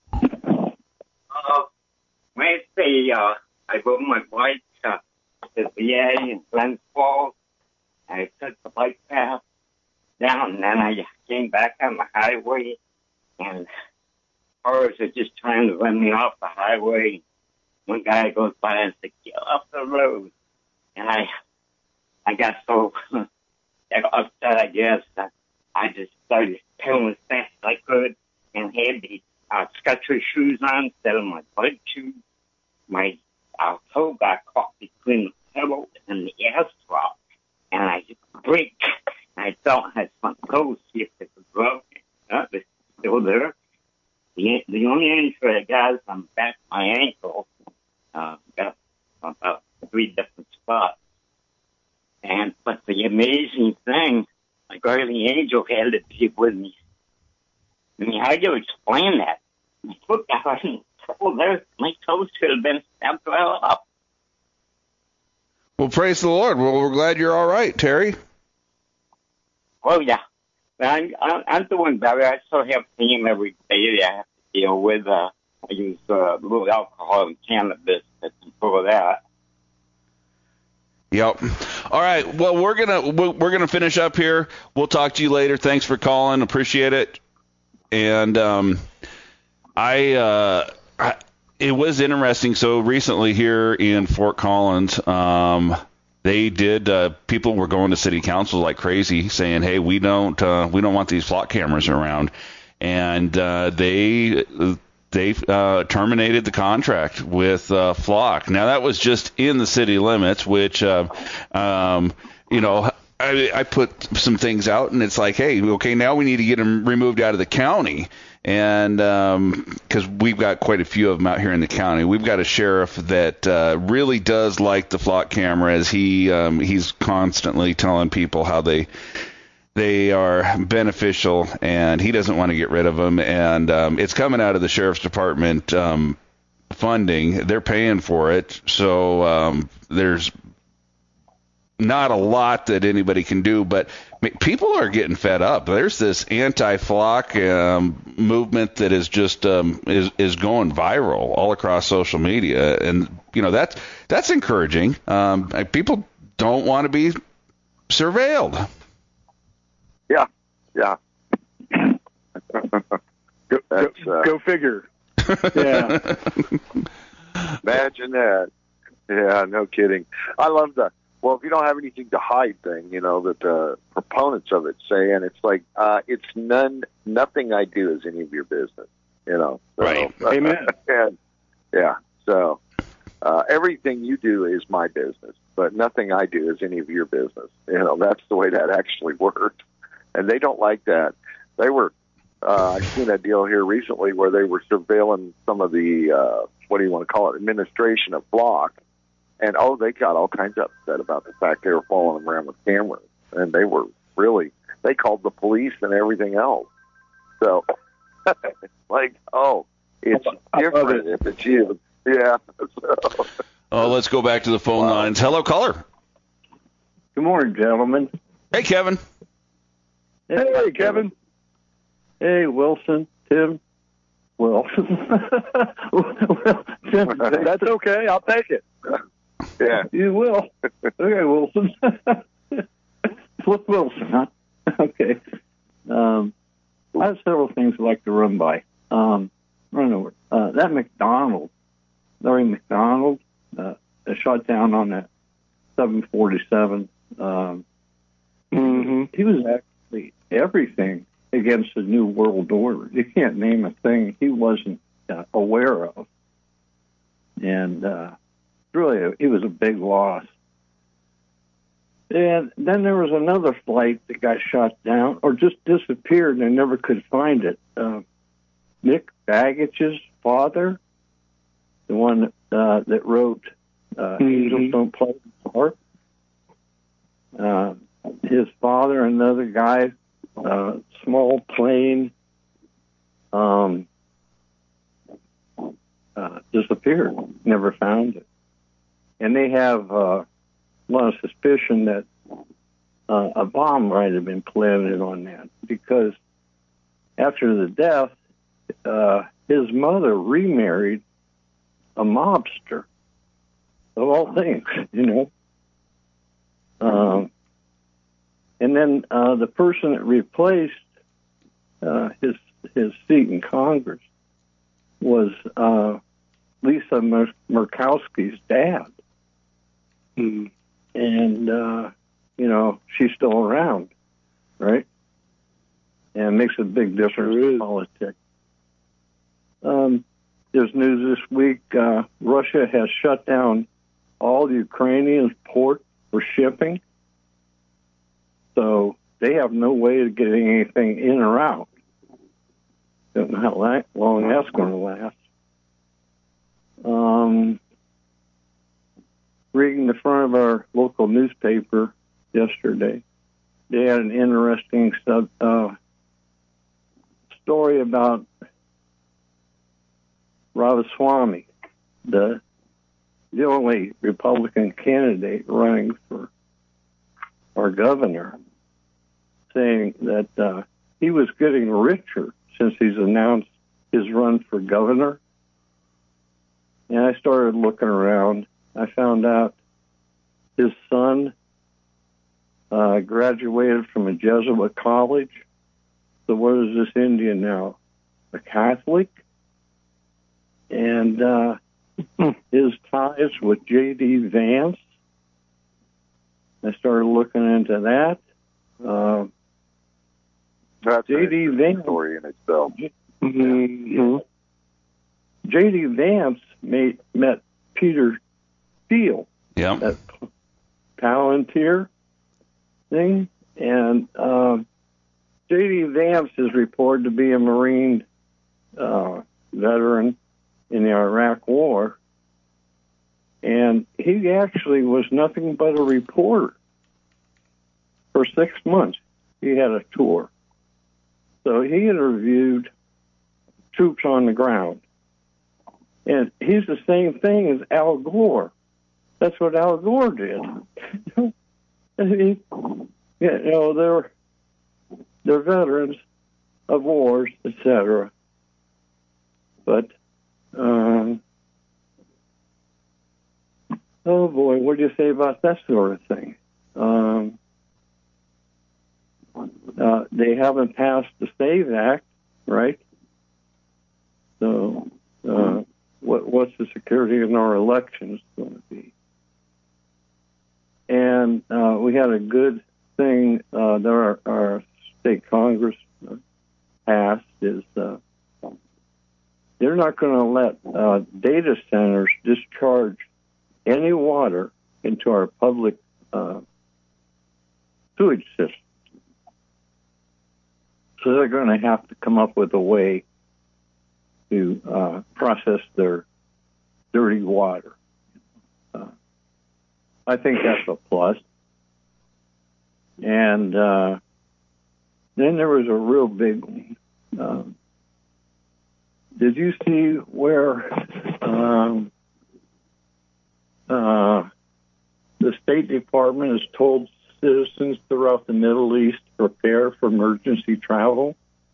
Uh, Wednesday, uh, I rode my bike uh, to the V A in Glens Falls. I took the bike path down, and then I came back on the highway, and cars are just trying to run me off the highway. One guy goes by and says, "Get off the road." And I I got so upset, I guess, that I just started pedaling as fast as I could and had the uh, Skechers shoes on instead of my bike shoes. My uh, toe got caught between the pedal and the asphalt, and I just braked. I felt I had some toes, see if it was broken. Uh, it's still there. The, the only injury I got is on the back of my ankle. Uh, got about three different spots. And, but the amazing thing, my guardian angel had to be with me. I mean, how do you explain that? My foot got in trouble there. My toes should have been stepped well up. Well, praise the Lord. Well, we're glad you're all right, Terry. Oh, yeah. I'm, I'm, I'm doing better. I still have pain every day I have to deal with. Uh, I use uh, a little alcohol and cannabis to control that. Yep. All right. Well, we're gonna we're gonna finish up here. We'll talk to you later. Thanks for calling. Appreciate it. And um, I, uh, I it was interesting. So recently here in Fort Collins, um, they did. Uh, people were going to city council like crazy, saying, "Hey, we don't uh, we don't want these flock cameras around," and uh, they. They uh, terminated the contract with uh, Flock. Now, that was just in the city limits, which, uh, um, you know, I, I put some things out, and it's like, hey, okay, now we need to get them removed out of the county. And because um, we've got quite a few of them out here in the county. We've got a sheriff that uh, really does like the Flock cameras. He um, he's constantly telling people how they they are beneficial, and he doesn't want to get rid of them. And um, it's coming out of the sheriff's department um, funding. They're paying for it, so um, there's not a lot that anybody can do. But people are getting fed up. There's this anti-flock um, movement that is just um, is is going viral all across social media, and you know that's that's encouraging. Um, people don't want to be surveilled. Yeah, yeah. go, That's, go, uh, go figure. Yeah. Imagine that. Yeah, no kidding. I love the, well, if you don't have anything to hide thing, you know, that the proponents of it say, and it's like, uh, it's none, nothing I do is any of your business, you know. So, right. Amen. And, yeah, so uh, everything you do is my business, but nothing I do is any of your business. You know, that's the way that actually works. And they don't like that. They were, uh, I've seen a deal here recently where they were surveilling some of the, uh, what do you want to call it, administration of Flock. And, oh, they got all kinds of upset about the fact they were following them around with cameras. And they were really, they called the police and everything else. So, like, oh, it's different if it's you. Yeah. So. Oh, let's go back to the phone wow. lines. Hello, caller. Good morning, gentlemen. Hey, Kevin. Hey, hey Kevin. Hey, Wilson, Tim. Wilson. well, Tim, that's okay. I'll take it. Yeah. You will. Okay, Wilson. Flip Wilson, huh? Okay. Um, I have several things I'd like to run by. Um, run over. Uh, that McDonald, Larry McDonald, uh, shot down on that seven forty-seven. Um, Mm-hmm. He was actually everything against the New World Order. You can't name a thing he wasn't uh, aware of. And uh, really, a, he was a big loss. And then there was another flight that got shot down or just disappeared, and I never could find it. Uh, Nick Baggage's father, the one uh, that wrote uh, mm-hmm. Angels Don't Play the Harp. Uh, his father, another guy, uh, small plane, um, uh, disappeared. Never found it. And they have uh, a lot of suspicion that uh, a bomb might have been planted on that, because after the death, uh, his mother remarried a mobster, of all things, you know. Um, and then uh, the person that replaced uh, his his seat in Congress was uh, Lisa Mur- Murkowski's dad. Mm-hmm. And, uh, you know, she's still around, right? And it makes a big difference in politics. Um, there's news this week. Uh, Russia has shut down all Ukrainian ports for shipping. So they have no way of getting anything in or out. Don't know how long that's going to last. Um, reading the front of our local newspaper yesterday, they had an interesting sub, uh, story about Ramaswamy, the the only Republican candidate running for our governor, saying that uh, he was getting richer since he's announced his run for governor. And I started looking around. I found out his son uh, graduated from a Jesuit college. So what is this Indian now? A Catholic? And uh, his ties with J D. Vance. I started looking into that. Uh, That's J D. Vance story in itself. Mm-hmm. J D. Vance made, met Peter Steele, yeah, that Palantir thing, and uh, J D. Vance is reported to be a Marine uh, veteran in the Iraq War, and he actually was nothing but a reporter for six months. He had a tour. So he interviewed troops on the ground. And he's the same thing as Al Gore. That's what Al Gore did. he, you know, they're, they're veterans of wars, et cetera. But, um, oh boy, what do you say about that sort of thing? Um, uh, they haven't passed the SAVE Act, right? So, uh, what, what's the security in our elections going to be? And uh, we had a good thing uh, that our, our state Congress passed is uh, they're not going to let uh, data centers discharge any water into our public uh, sewage system. So they're going to have to come up with a way to uh, process their dirty water. Uh, I think that's a plus. And uh, then there was a real big one. Um, did you see where um, uh, the State Department has told citizens throughout the Middle East to prepare for emergency travel?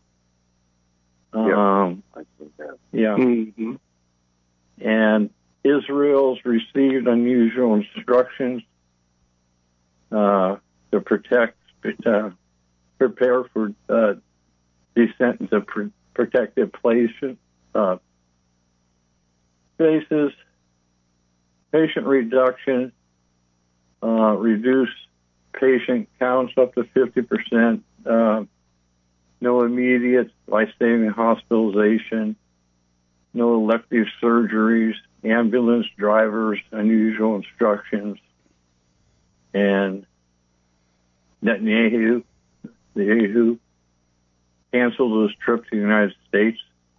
Yeah, um, I think that. Yeah. Mm-hmm. And Israel's received unusual instructions uh, to protect uh, prepare for uh, descent into pr- protective places, uh, spaces, patient reduction, uh, reduce patient counts up to fifty percent, uh, no immediate life-saving hospitalization, no elective surgeries, ambulance drivers, unusual instructions, and Netanyahu, the Yehu, canceled his trip to the United States.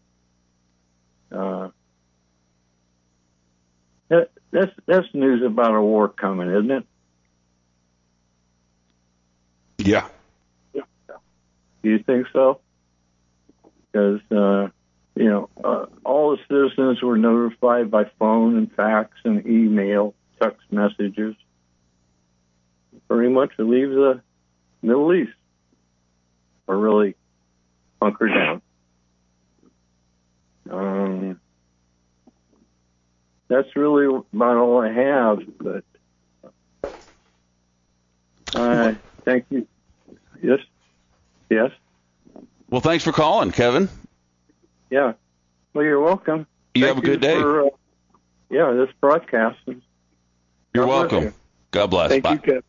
Uh, that, that's that's news about a war coming, isn't it? Yeah. Do you think so? Because, uh, you know, uh, all the citizens were notified by phone and fax and email, text messages, pretty much to leave the Middle East or really hunker down. Um, that's really about all I have, but uh, thank you. Yes? Yes? Well, thanks for calling, Kevin. Yeah. Well, you're welcome. You Thank have a good day. For, uh, yeah, this broadcast. Is, You're God welcome. bless you. God bless. Thank Bye. you, Kevin.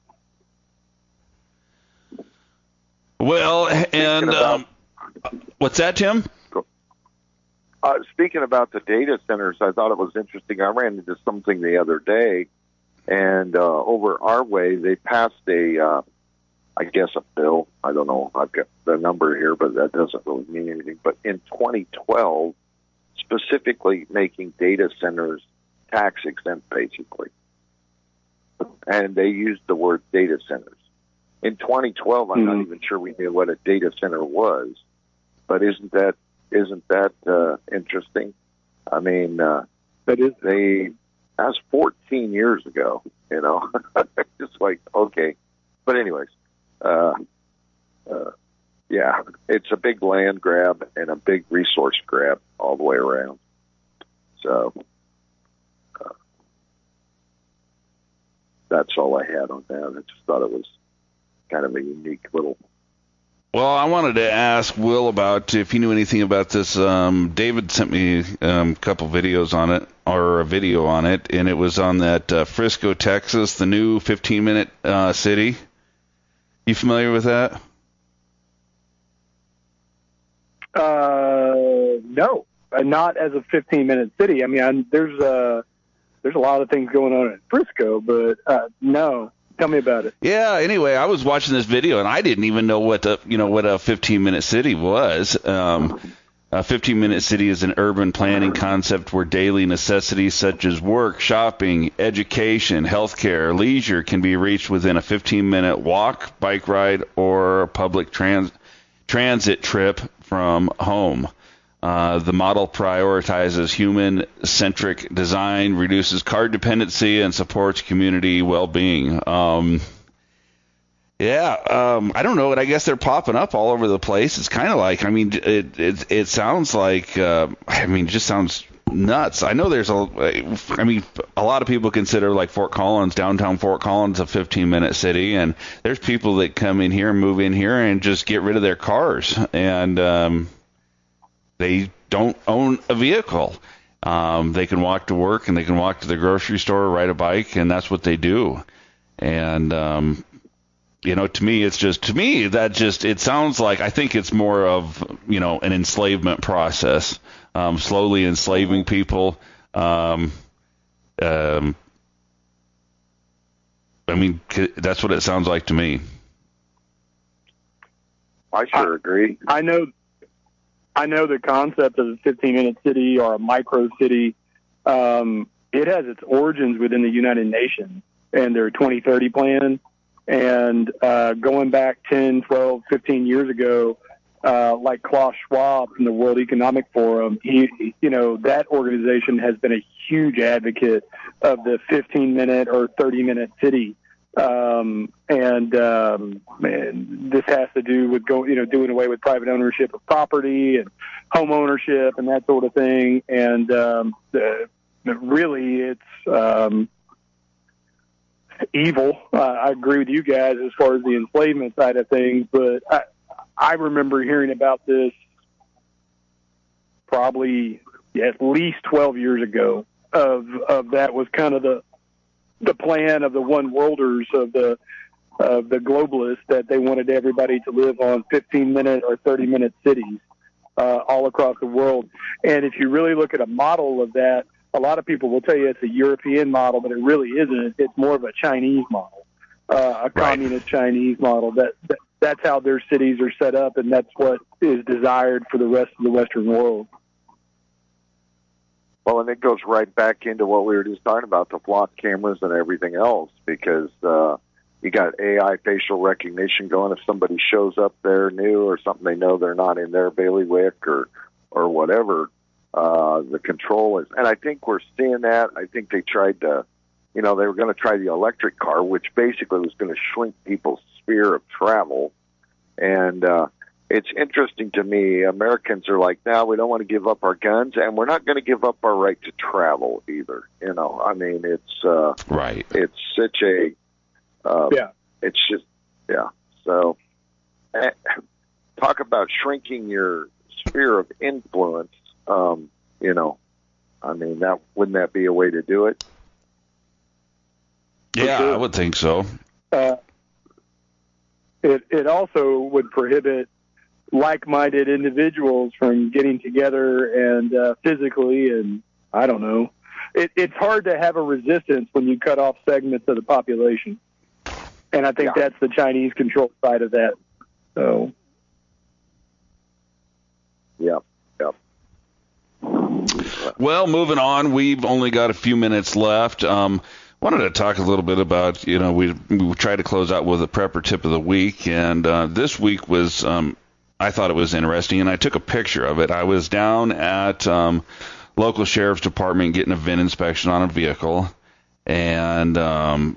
Well, and about- um, what's that, Tim? Uh, speaking about the data centers, I thought it was interesting. I ran into something the other day, and uh, over our way, they passed a, uh, I guess, a bill. I don't know. I've got the number here, but that doesn't really mean anything. But in twenty twelve, specifically making data centers tax exempt, basically. And they used the word data centers. In twenty twelve, I'm Mm-hmm. not even sure we knew what a data center was. But isn't that isn't that uh, interesting? I mean, uh, That is. they that's fourteen years ago. You know, just like okay. But anyways, uh, uh, yeah, it's a big land grab and a big resource grab all the way around. So uh, that's all I had on that. I just thought it was kind of a unique little. Well, I wanted to ask Will about if he knew anything about this. Um, David sent me um, a couple videos on it, or a video on it, and it was on that uh, Frisco, Texas, the new fifteen-minute uh, city. You familiar with that? Uh, no, uh, not as a fifteen-minute city. I mean, I'm, there's uh, there's a lot of things going on in Frisco, but uh, no. Tell me about it. Yeah. Anyway, I was watching this video, and I didn't even know what a you know what a fifteen-minute city was. Um, a fifteen-minute city is an urban planning concept where daily necessities such as work, shopping, education, healthcare, leisure can be reached within a fifteen-minute walk, bike ride, or public trans- transit trip from home. Uh, the model prioritizes human-centric design, reduces car dependency, and supports community well-being. Um, yeah, um, I don't know, but I guess they're popping up all over the place. It's kind of like, I mean, it it, it sounds like, uh, I mean, it just sounds nuts. I know there's a, I mean, a lot of people consider like Fort Collins, downtown Fort Collins, a fifteen-minute city, and there's people that come in here and move in here and just get rid of their cars, and um, they don't own a vehicle. Um, they can walk to work and they can walk to the grocery store, ride a bike, and that's what they do. And, um, you know, to me, it's just, to me, that just, it sounds like, I think it's more of, you know, an enslavement process, um, slowly enslaving people. Um, um, I mean, that's what it sounds like to me. I sure agree. I know. I know the concept of a fifteen-minute city or a micro city. Um, it has its origins within the United Nations and their twenty thirty plan. And uh, going back ten, twelve, fifteen years ago, uh, like Klaus Schwab from the World Economic Forum, he, you know, that organization has been a huge advocate of the fifteen-minute or thirty-minute city. Um, and, um, and this has to do with going, you know, doing away with private ownership of property and home ownership and that sort of thing. And, um, the, really it's, um, evil. Uh, I agree with you guys as far as the enslavement side of things, but I, I remember hearing about this probably at least twelve years ago. Of of that was kind of the the plan of the one worlders of the of the globalists, that they wanted everybody to live on fifteen minute or thirty minute cities uh, all across the world. And if you really look at a model of that, a lot of people will tell you it's a European model, but it really isn't. It's more of a Chinese model, uh, a Right. communist Chinese model. That, that that's how their cities are set up, and that's what is desired for the rest of the Western world. Well, and it goes right back into what we were just talking about, the flock cameras and everything else, because uh, you got A I facial recognition going. If somebody shows up there new or something, they know they're not in their bailiwick or, or whatever, uh, the control is. And I think we're seeing that. I think they tried to, you know, they were going to try the electric car, which basically was going to shrink people's sphere of travel. And, uh, it's interesting to me. Americans are like, no, we don't want to give up our guns, and we're not going to give up our right to travel either. You know, I mean, it's uh, Right. It's such a uh, Yeah. It's just yeah. So, eh, talk about shrinking your sphere of influence. Um, you know, I mean, that wouldn't that be a way to do it? Yeah, sure. I would think so. Uh, it it also would prohibit like-minded individuals from getting together and uh, physically, and I don't know. It, it's hard to have a resistance when you cut off segments of the population, and I think Yeah. that's the Chinese control side of that. So, Yeah. Yeah. Well, moving on, we've only got a few minutes left. Um, wanted to talk a little bit about, you know, we we try to close out with a prepper tip of the week, and uh, this week was, um, I thought it was interesting, and I took a picture of it. I was down at um, local sheriff's department getting a V I N inspection on a vehicle, and um,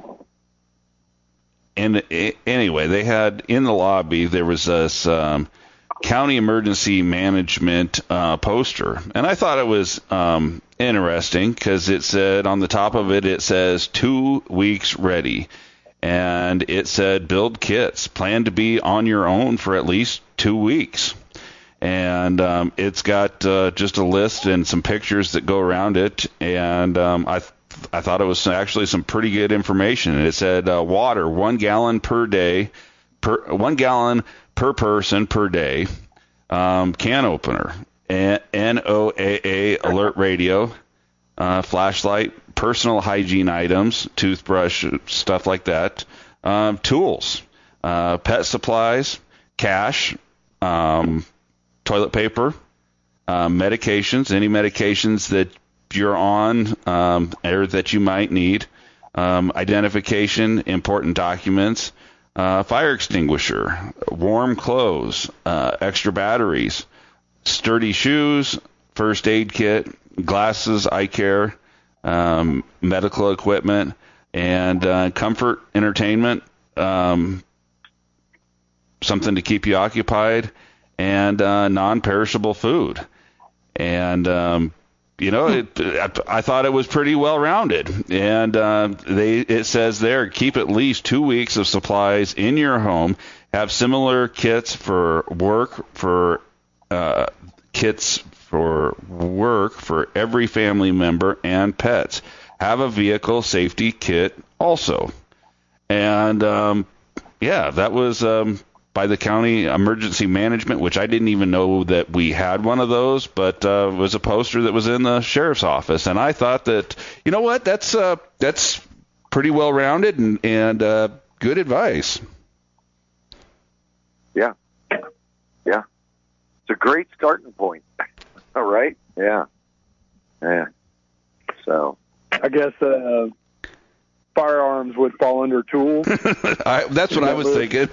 and it, anyway, they had in the lobby there was this um, county emergency management uh, poster, and I thought it was um, interesting because it said on the top of it, it says two weeks ready, and it said build kits, plan to be on your own for at least two weeks. And um, it's got uh, just a list and some pictures that go around it, and um, I th- I thought it was actually some pretty good information. And it said uh, water one gallon per day, per one gallon per person per day, um, can opener, N O A A alert radio, uh, flashlight, personal hygiene items, toothbrush, stuff like that, um, tools, uh, pet supplies, cash, um, toilet paper, uh, medications, any medications that you're on um, or that you might need, um, identification, important documents, uh, fire extinguisher, warm clothes, uh, extra batteries, sturdy shoes, first aid kit, glasses, eye care, um, medical equipment, and uh, comfort, entertainment, um, something to keep you occupied, and uh, non-perishable food. And um, you know, it, I, I thought it was pretty well-rounded. And uh, they it says there, keep at least two weeks of supplies in your home. Have similar kits for work for uh, kits for work for every family member and pets. Have a vehicle safety kit also. And um, yeah, that was. Um, by the county emergency management, which I didn't even know that we had one of those, but uh, it was a poster that was in the sheriff's office. And I thought that, you know what, that's uh, that's pretty well-rounded and, and uh, good advice. Yeah. Yeah. It's a great starting point. All right. Yeah. Yeah. So. I guess uh, firearms would fall under tools. I, that's what I was thinking.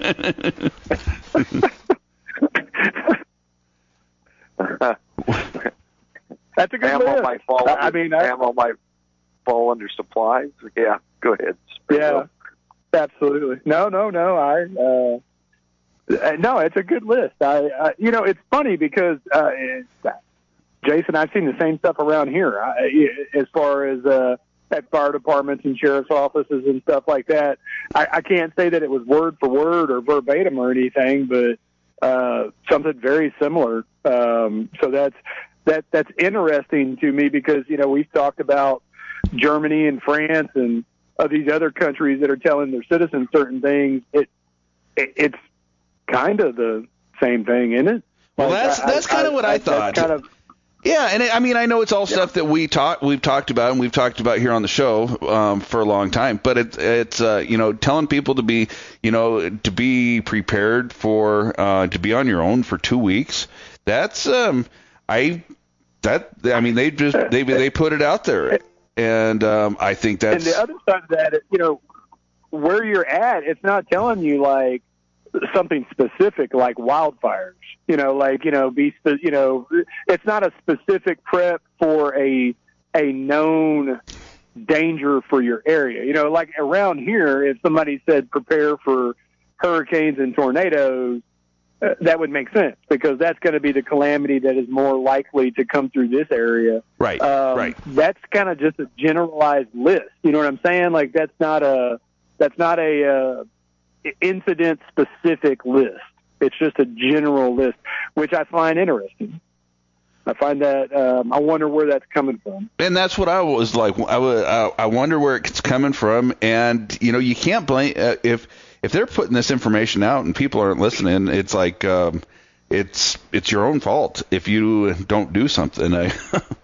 That's a good ammo list. might fall. I Under, mean, I, ammo might fall under supplies. Yeah, go ahead. yeah, absolutely. No, no, no. I uh, no, it's a good list. I, I you know, it's funny because uh, it's, Jason, I've seen the same stuff around here. I, as far as uh, at fire departments and sheriff's offices and stuff like that. I, I can't say that it was word for word or verbatim or anything, but uh, something very similar. Um, so that's that that's interesting to me because, you know, we've talked about Germany and France and of these other countries that are telling their citizens certain things. It, it it's kind of the same thing, isn't it? Well, Like, that's I- that's kind I- of what I, I thought. Kind of, Yeah, and it, I mean, I know it's all Yeah. stuff that we talk, we've talked about, and we've talked about here on the show um, for a long time. But it, it's, uh, you know, telling people to be, you know, to be prepared for, uh, to be on your own for two weeks. That's, um, I, that, I mean, they just they they put it out there, and um, I think that's. And the other side of that, you know, where you're at, it's not telling you like something specific like wildfires. You know, like, you know, be, spe- you know, it's not a specific prep for a, a known danger for your area. You know, like around here, if somebody said prepare for hurricanes and tornadoes, uh, that would make sense because that's going to be the calamity that is more likely to come through this area. Right, Um, right. That's kind of just a generalized list. You know what I'm saying? Like that's not a, that's not a, uh, incident specific list. It's just a general list, which I find interesting. I find that um, I wonder where that's coming from. And that's what I was like. I, would, I, I wonder where it's coming from. And you know, you can't blame uh, if if they're putting this information out and people aren't listening. It's like um, it's it's your own fault if you don't do something. I,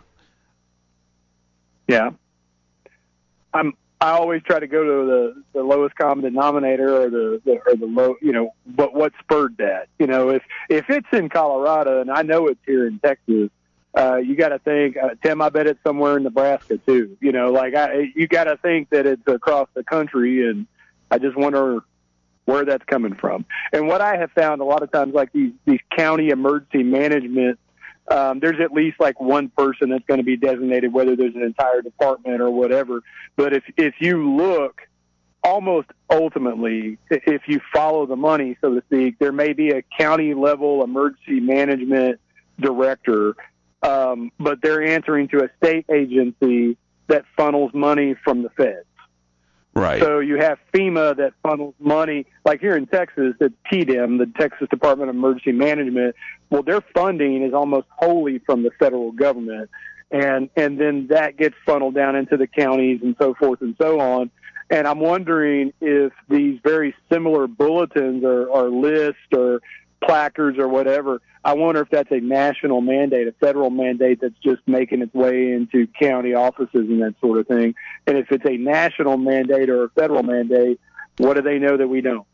Yeah, I'm. I always try to go to the, the lowest common denominator or the, the or the low, you know, what what spurred that. You know, if if it's in Colorado and I know it's here in Texas, uh, you got to think, uh, Tim, I bet it's somewhere in Nebraska too. You know, like I, you got to think that it's across the country, and I just wonder where that's coming from. And what I have found a lot of times, like these these county emergency management. Um, there's at least like one person that's going to be designated, whether there's an entire department or whatever. But if if you look, almost ultimately, if you follow the money, so to speak, there may be a county level emergency management director, um, but they're answering to a state agency that funnels money from the feds. right. So you have FEMA that funnels money, like here in Texas, it's T D E M, the Texas Department of Emergency Management. Well, their funding is almost wholly from the federal government, and and then that gets funneled down into the counties and so forth and so on. And I'm wondering if these very similar bulletins or, or lists or placards or whatever, I wonder if that's a national mandate, a federal mandate that's just making its way into county offices and that sort of thing. And if it's a national mandate or a federal mandate, what do they know that we don't?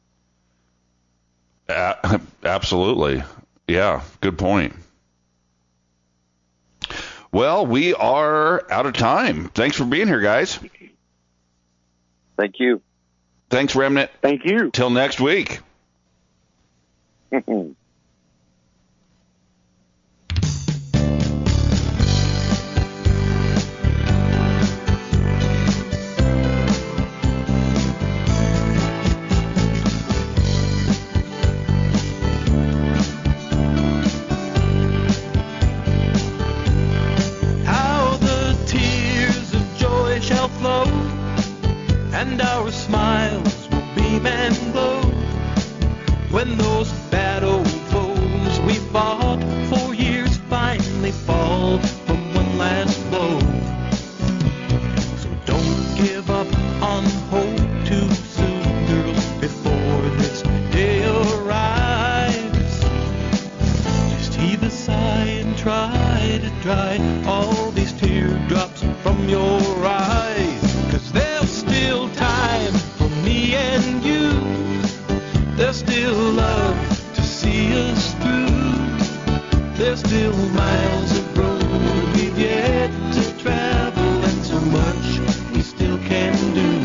Uh, absolutely. Yeah, good point. Well, we are out of time. Thanks for being here, guys. Thank you. Thanks, Remnant. Thank you. Till next week. How the tears of joy shall flow, and our smiles will beam and glow, when those bad old foes we fought for years finally fall from one last blow. So don't give up on hope too soon, girls, before this day arrives. Just heave a sigh and try to dry all these teardrops from your eyes. 'Cause there's still time for me and you. There's still love to see us through. There's still miles of road we've yet to travel, and so much we still can do.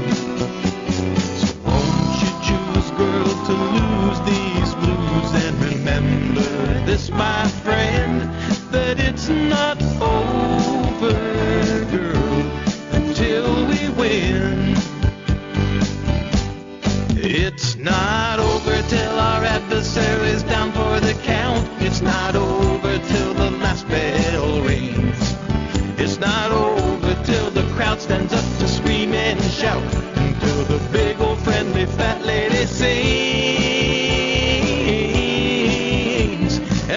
So won't you choose, girl, to lose these blues, and remember this, my friend, that it's not over, girl, until we win. It's not over till our adversary's down for the count. It's not over till the last bell rings. It's not over till the crowd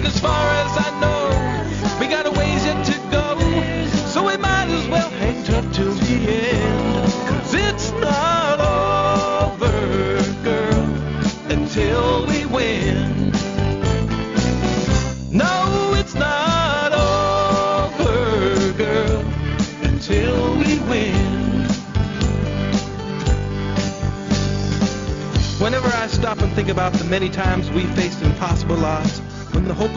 And as far as I know, we got a ways yet to go. So we might as well hang tough till the end. 'Cause it's not over, girl, until we win. No, it's not over, girl, until we win. Whenever I stop and think about the many times we faced impossible odds, when the hope